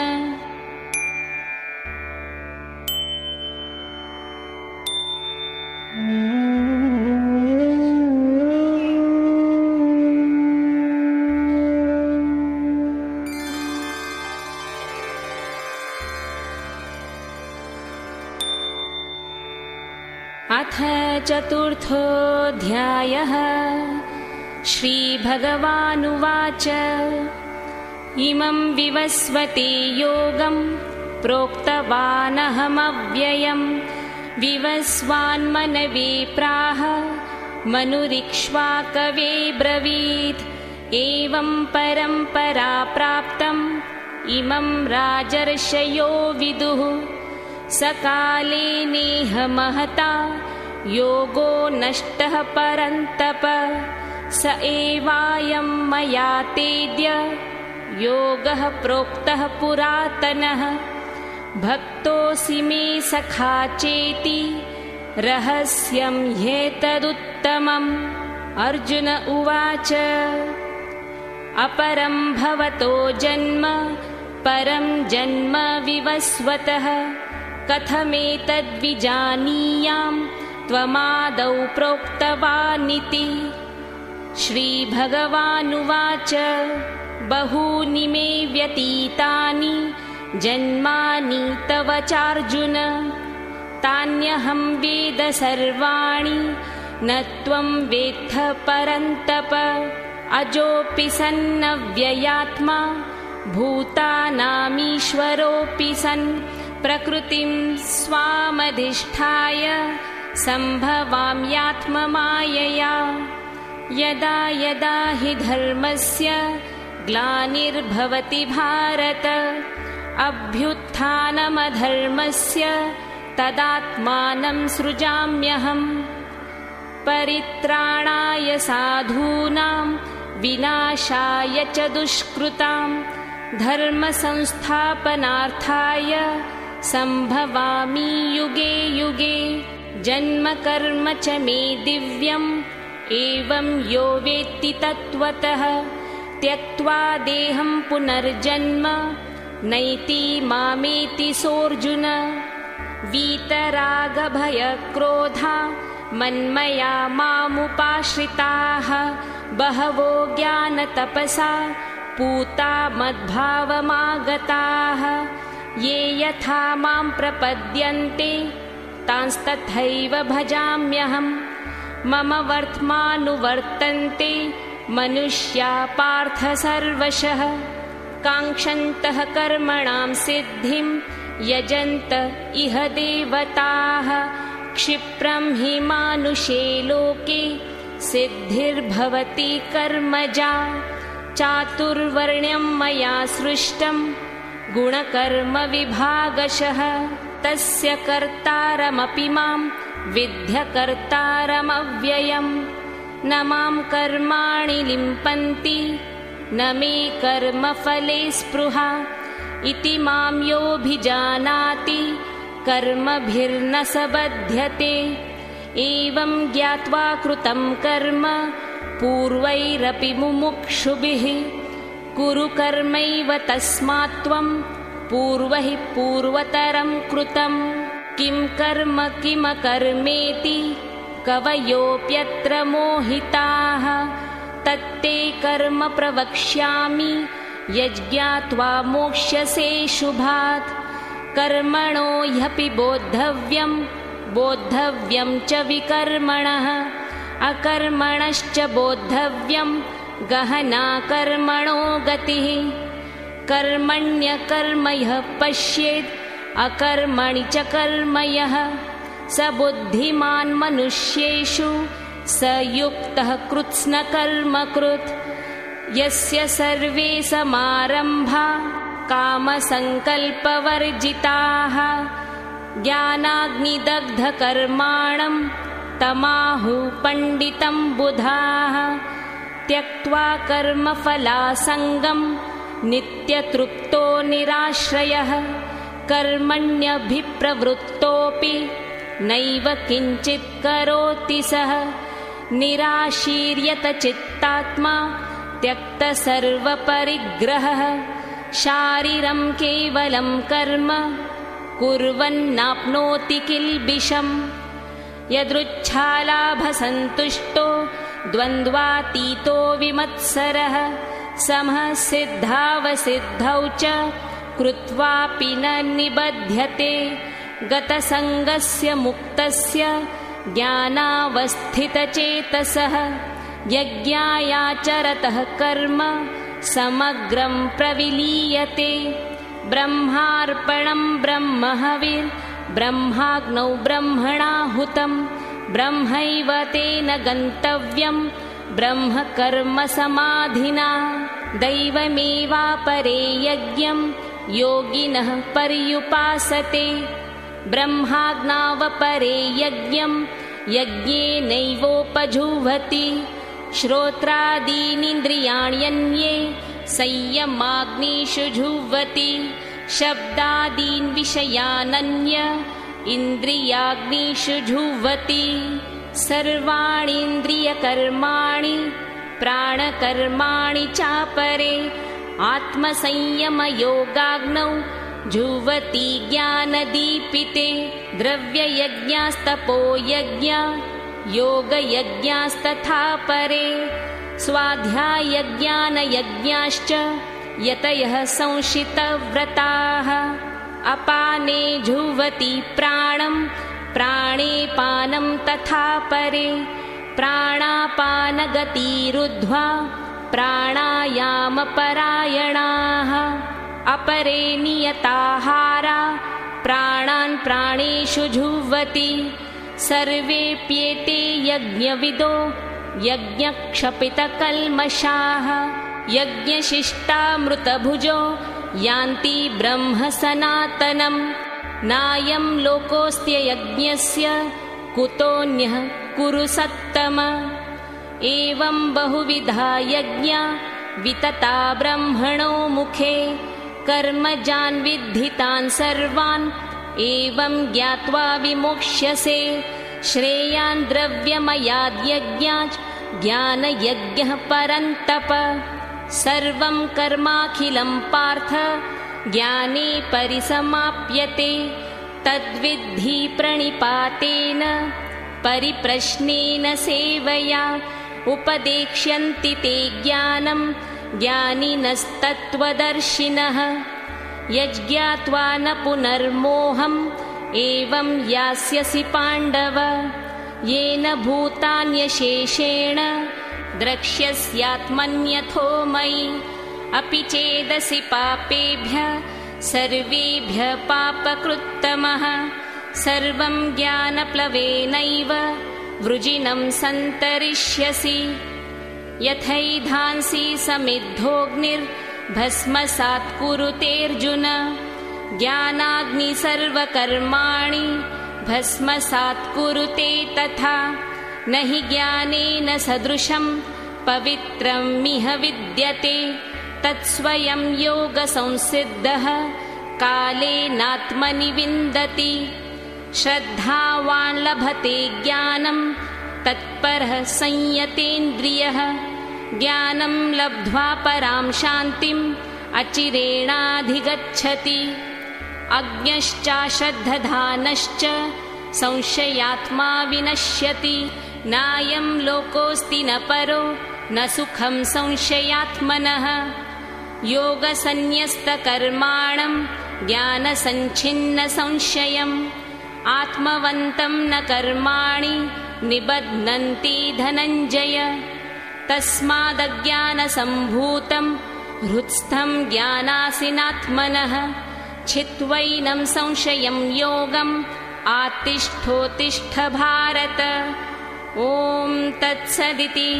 अथ चतुर्थोऽध्यायः। श्रीभगवानुवाच इमं विवस्वते योगं प्रोक्तवानहमव्ययम् विवस्वान्मनवे प्राह मनुरिक्ष्वाकवे ब्रवीत् एवं परम्परा प्राप्तम् इमं राजर्षयो विदुः। सकाले नेह महता योगो नष्टः परन्तप। स एवायं मया तेद्य योगः प्रोक्तः पुरातनः। भक्तोऽसि मे सखा चेति रहस्यं ह्येतदुत्तमम्। अर्जुन उवाच अपरं भवतो जन्म परं जन्म विवस्वतः। कथमेतद्विजानीयां त्वमादौ प्रोक्तवानिति। श्रीभगवानुवाच बहूनि मे व्यतीतानि जन्मानि तव चार्जुन। तान्यहं वेद सर्वाणि न त्वं वेत्थ परन्तप। अजोऽपि सन्नव्ययात्मा भूतानामीश्वरोऽपि सन् प्रकृतिं स्वामधिष्ठाय सम्भवाम्यात्ममायया। यदा यदा हि धर्मस्य ग्लानिर्भवति भारत अभ्युत्थानमधर्मस्य तदात्मानं सृजाम्यहम्। परित्राणाय साधूनां विनाशाय च दुष्कृतां धर्मसंस्थापनार्थाय सम्भवामि युगे युगे। जन्म कर्म च मे दिव्यम् एवं यो वेत्ति तत्त्वतः। त्यक्त्वा देहं पुनर्जन्म नैति मामेति सोऽर्जुन। वीतरागभयक्रोधा मन्मया मामुपाश्रिताः बहवो ज्ञानतपसा पूता मद्भावमागताः। ये यथा मां प्रपद्यन्ते तांस्तथैव भजाम्यहम्। मम वर्त्मानुवर्तन्ते मनुष्या पार्थ सर्वशः। काङ्क्षन्तः कर्मणां सिद्धिं यजन्त इह देवताः। क्षिप्रं हि मानुषे लोके सिद्धिर्भवति कर्मजा। चातुर्वर्ण्यं मया सृष्टं गुणकर्म विभागशः। तस्य कर्तारमपि मां विद्य कर्तारमव्ययम्। न मां कर्माणि लिम्पन्ति न मे कर्मफले स्पृहा। इति मां योऽभिजानाति कर्मभिर्न स बध्यते। एवं ज्ञात्वा कृतं कर्म पूर्वैरपि मुमुक्षुभिः कुरु कर्मैव तस्मात् त्वं पूर्वैः पूर्वतरं कृतं। किं कर्म किमकर्मेति कवयोऽप्यत्र मोहिताः। तत्ते कर्म प्रवक्ष्यामि यज्ञात्वा मोक्ष्यसे शुभात्। कर्मणो ह्यपि बोद्धव्यं बोद्धव्यं च विकर्मणः। अकर्मणश्च बोद्धव्यं गहना कर्मणो गतिः। कर्मण्यकर्म यः पश्येत् अकर्मणि च कर्म यः स बुद्धिमान् मनुष्येषु स युक्तः कृत्स्नकर्मकृत्। यस्य सर्वे समारम्भा कामसङ्कल्पवर्जिताः ज्ञानाग्निदग्धकर्माणं तमाहुः पण्डितं बुधाः। त्यक्त्वा कर्मफलासङ्गं नित्यतृप्तो निराश्रयः। कर्मण्यभिप्रवृत्तोऽपि नैव किञ्चित् करोति सः। निराशीर्यत चित्तात्मा त्यक्तसर्वपरिग्रहः। शारीरं केवलं कर्म कुर्वन्नाप्नोति किल्बिषम्। यदृच्छालाभसन्तुष्टो द्वन्द्वातीतो विमत्सरः। समः सिद्धावसिद्धौ च कृत्वापि न निबध्यते। गतसङ्गस्य मुक्तस्य ज्ञानावस्थितचेतसः। यज्ञायाचरतः कर्म समग्रं प्रविलीयते। ब्रह्मार्पणं ब्रह्महविर् ब्रह्माग्नौ ब्रह्मणाहुतं। ब्रह्मैव तेन गन्तव्यं ब्रह्मकर्म समाधिना दैवमेवापरे यज्ञं योगिनः पर्युपासते ब्रह्माज्ञावपरे यज्ञं यज्ञेनैवोपजुह्वति श्रोत्रादीनीन्द्रियाण्यन्ये संयमाग्निषु जुह्वति शब्दादीन् विषयानन्य इन्द्रियाग्निषु जुह्वति सर्वाणीन्द्रियकर्माणि प्राणकर्माणि चापरे आत्मसंयमयोगाग्नौ जुह्वति ज्ञानदीपिते द्रव्ययज्ञास्तपोयज्ञा योगयज्ञास्तथा परे स्वाध्यायज्ञानयज्ञाश्च यतयः संशितव्रताः अपाने जुह्वति प्राणं प्राणे पानं तथा परे प्राणापानगतिरुद्ध्वा प्राणायामपरायणाः अपरे नियताहारा प्राणान् प्राणेषु जुह्वति सर्वेऽप्येते यज्ञविदो यज्ञक्षपितकल्मषाः यज्ञशिष्टामृतभुजो यान्ति ब्रह्म सनातनम् नायं लोकोऽस्त्ययज्ञस्य कुतोऽन्यः कुरु सत्तम एवं बहुविधा यज्ञा वितता ब्रह्मणो मुखे कर्मजान् विद्धितान् सर्वान् एवं ज्ञात्वा विमोक्ष्यसे श्रेयान् द्रव्यमयाद्यज्ञाच् ज्ञानयज्ञः परन्तप सर्वं कर्माखिलं पार्थ ज्ञाने परिसमाप्यते तद्विद्धि प्रणिपातेन परिप्रश्नेन सेवया उपदेक्ष्यन्ति ते ज्ञानं ज्ञानिनस्तत्त्वदर्शिनः यज्ञात्वा न पुनर्मोहम् एवं यास्यसि पाण्डव येन भूतान्यशेषेण द्रक्ष्यस्यात्मन्यथो मयि अपि चेदसि पापेभ्यः सर्वेभ्यः पापकृत्तमः सर्वं ज्ञानप्लवेनैव वृजिनं सन्तरिष्यसि यथैधांसि समिद्धोऽग्निर्भस्मसात् कुरुतेऽर्जुन ज्ञानाग्नि सर्वकर्माणि भस्मसात् कुरुते तथा न हि ज्ञानेन सदृशं पवित्रमिह विद्यते तत्स्वयं योगसंसिद्धः कालेनात्मनि विन्दति श्रद्धावान् लभते ज्ञानं तत्परः संयतेन्द्रियः ज्ञानं लब्ध्वा परां शान्तिम् अचिरेणाधिगच्छति अज्ञश्चाश्रद्धधानश्च संशयात्मा विनश्यति नायं लोकोऽस्ति न परो न सुखं संशयात्मनः योगसन्न्यस्तकर्माणं ज्ञानसञ्छिन्नसंशयम् आत्मवन्तं न कर्माणि निबध्नन्ति धनञ्जय तस्मादज्ञानसम्भूतं हृत्स्थं ज्ञानासिनात्मनः छित्त्वैनं संशयं योगम् आत्तिष्ठोत्तिष्ठ भारत ॐ तत्सदिति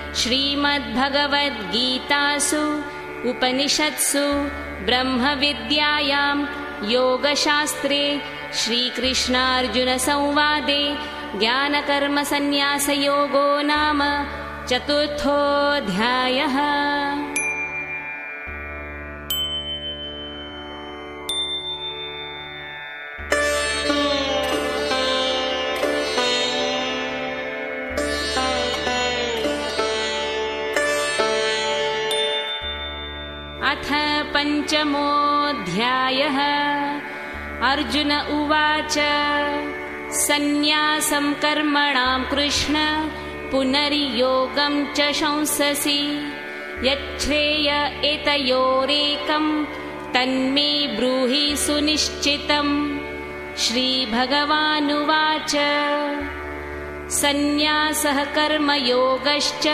श्रीमद्भगवद्गीतासु उपनिषत्सु ब्रह्मविद्यायां योगशास्त्रे श्रीकृष्णार्जुनसंवादे ज्ञानकर्मसन्न्यासयोगो नाम चतुर्थोऽध्यायः। अथ पञ्चमोऽध्यायः। अर्जुन उवाच सन्न्यासं कर्मणां कृष्ण पुनर्योगं च शंससि यच्छ्रेय एतयोरेकं तन्मे ब्रूहि सुनिश्चितम्। श्रीभगवानुवाच सन्न्यासः कर्मयोगश्च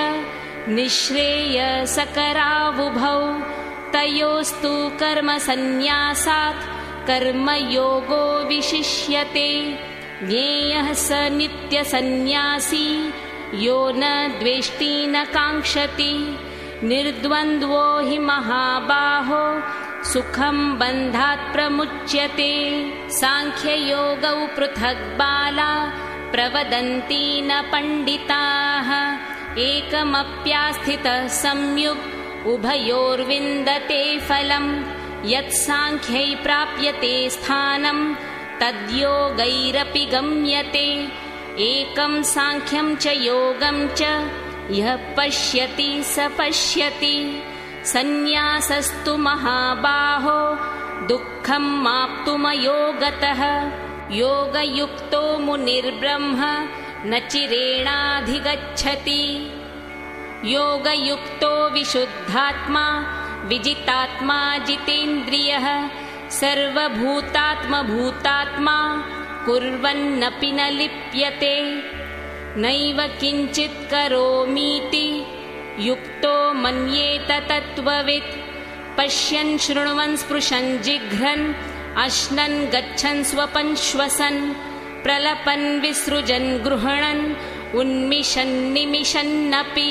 निःश्रेयसकरावुभौ तयोस्तु कर्मसन्न्यासात् कर्मयोगो विशिष्यते। ज्ञेयः स नित्यसन्न्यासी यो न द्वेष्टि न काङ्क्षति निर्द्वन्द्वो हि महाबाहो सुखं बन्धात् प्रमुच्यते साङ्ख्ययोगौ पृथक् बाला प्रवदन्ति न पण्डिताः एकमप्यास्थितः संयुक् उभयोर्विन्दते फलम् यत् साङ्ख्यै प्राप्यते स्थानं तद्योगैरपि गम्यते एकं साङ्ख्यं च योगं च यः पश्यति स पश्यति सन्न्यासस्तु महाबाहो दुःखं माप्तुमयोगतः योगयुक्तो मुनिर्ब्रह्म न चिरेणाधिगच्छति योगयुक्तो विशुद्धात्मा विजितात्मा जितेन्द्रियः सर्वभूतात्मभूतात्मा कुर्वन्नपि न लिप्यते नैव किञ्चित् करोमीति युक्तो मन्येत तत्त्ववित् पश्यन् शृण्वन् स्पृशन् जिघ्रन् अश्नन् गच्छन् स्वपन् श्वसन् प्रलपन् विसृजन् गृह्णन् उन्मिषन् निमिषन्नपि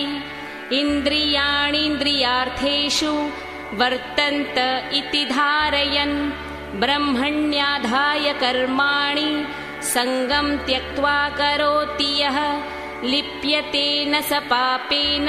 इन्द्रियाणीन्द्रियार्थेषु वर्तन्त इति धारयन् ब्रह्मण्याधाय कर्माणि सङ्गं त्यक्त्वा करोति यः लिप्यते न स पापेन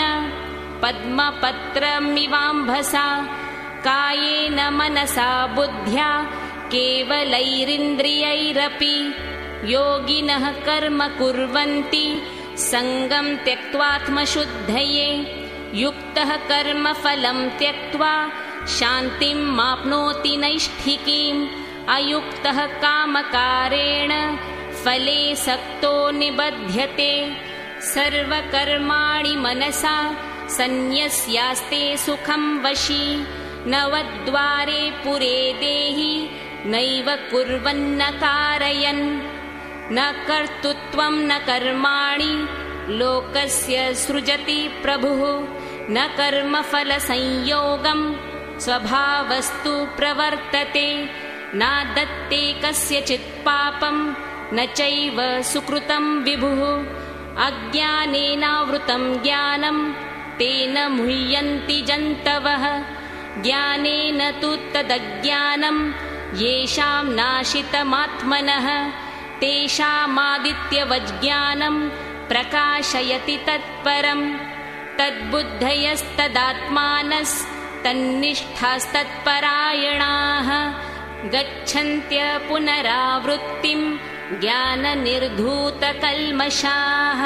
पद्मपत्रमिवाम्भसा कायेन मनसा बुद्ध्या केवलैरिन्द्रियैरपि योगिनः कर्म कुर्वन्ति सङ्गं त्यक्त्वात्मशुद्धये युक्तः कर्मफलं त्यक्त्वा शान्तिं माप्नोति नैष्ठिकीम् अयुक्तः कामकारेण फले सक्तो निबध्यते सर्वकर्माणि मनसा सन्न्यस्यास्ते सुखं वशी नवद्वारे पुरे देहि नैव कुर्वन्न कारयन् न कर्तृत्वं न कर्माणि लोकस्य सृजति प्रभुः न कर्मफलसंयोगं स्वभावस्तु प्रवर्तते न दत्ते कस्यचित् पापं न चैव सुकृतं विभुः अज्ञानेनावृतं ज्ञानं तेन मुह्यन्ति जन्तवः ज्ञानेन तु तदज्ञानं येषां नाशितमात्मनः तेषामादित्यवज्ञानं प्रकाशयति तत्परम् तद्बुद्धयस्तदात्मानस्तन्निष्ठास्तत्परायणाः गच्छन्त्य पुनरावृत्तिं ज्ञाननिर्धूतकल्मषाः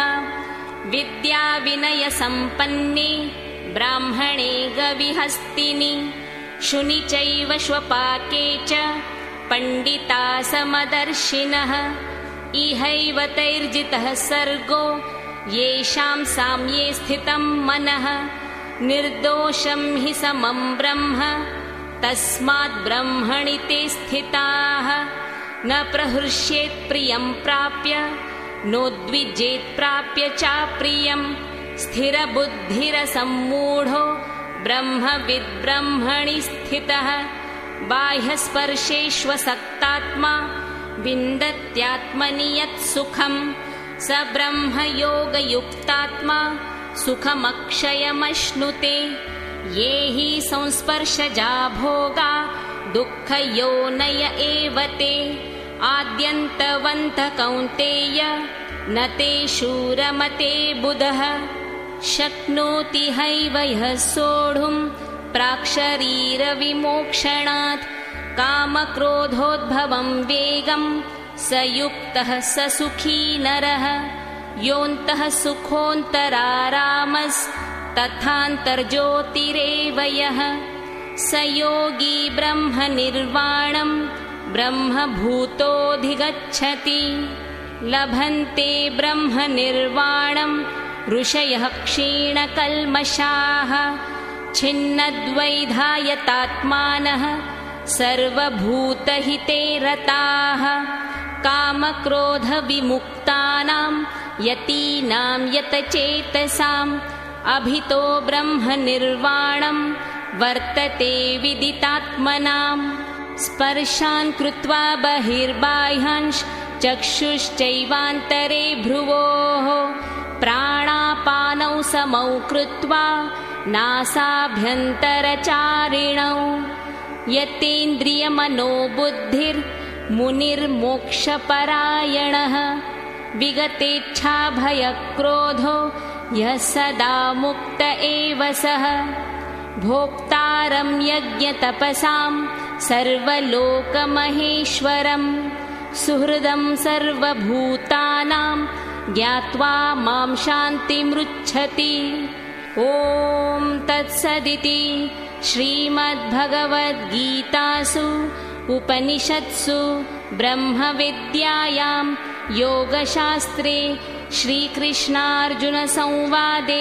विद्याविनयसम्पन्ने ब्राह्मणे गविहस्तिनि शुनि चैव श्वपाके च पण्डिता समदर्शिनः इहैव तैर्जितः सर्गो येषां साम्ये स्थितं मनः निर्दोषं हि समं ब्रह्म तस्मात् ब्रह्मणि ते स्थिताः न प्रहृष्येत् प्रियं प्राप्य नोद्विजेत् प्राप्य चाप्रियं स्थिरबुद्धिरसम्मूढो ब्रह्मविद् ब्रह्मणि स्थितः बाह्यस्पर्शेष्वसक्तात्मा विन्दत्यात्मनि यत् सुखं स ब्रह्मयोगयुक्तात्मा सुखमक्षयमश्नुते ये हि संस्पर्शजा भोगा दुःखयोनय एव ते आद्यन्तवन्तः कौन्तेय न ते शूरमते बुधः शक्नोति हैव यः सोढुं प्राक्शरीरविमोक्षणात् कामक्रोधोद्भवं वेगं स युक्तः स सुखी नरः योऽन्तः सुखोऽन्तरारामस्तथान्तर्ज्योतिरेव यः स योगी ब्रह्मनिर्वाणं ब्रह्मभूतोऽधिगच्छति लभन्ते ब्रह्मनिर्वाणं ऋषयः क्षीणकल्मषाः छिन्नद्वैधायतात्मानः सर्वभूतहिते रताः कामक्रोधविमुक्तानां यतीनां यतचेतसाम् अभितो ब्रह्मनिर्वाणं वर्तते विदितात्मनां स्पर्शान् कृत्वा बहिर्बाह्यांश् चक्षुश्चैवान्तरे भ्रुवोः प्राणा समौ कृत्वा नासाभ्यन्तरचारिणौ यतेन्द्रियमनोबुद्धिर्मुनिर्मोक्षपरायणः विगतेच्छाभयक्रोधो यः सदा मुक्त एव सः भोक्तारं यज्ञतपसां सर्वलोकमहेश्वरं सुहृदं सर्वभूतानां ज्ञात्वा मां शान्तिमृच्छति। ॐ तत्सदिति श्रीमद्भगवद्गीतासु उपनिषत्सु ब्रह्मविद्यायां योगशास्त्रे श्रीकृष्णार्जुनसंवादे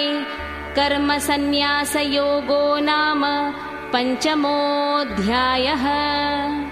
कर्मसन्न्यासयोगो नाम 5मोऽध्यायः।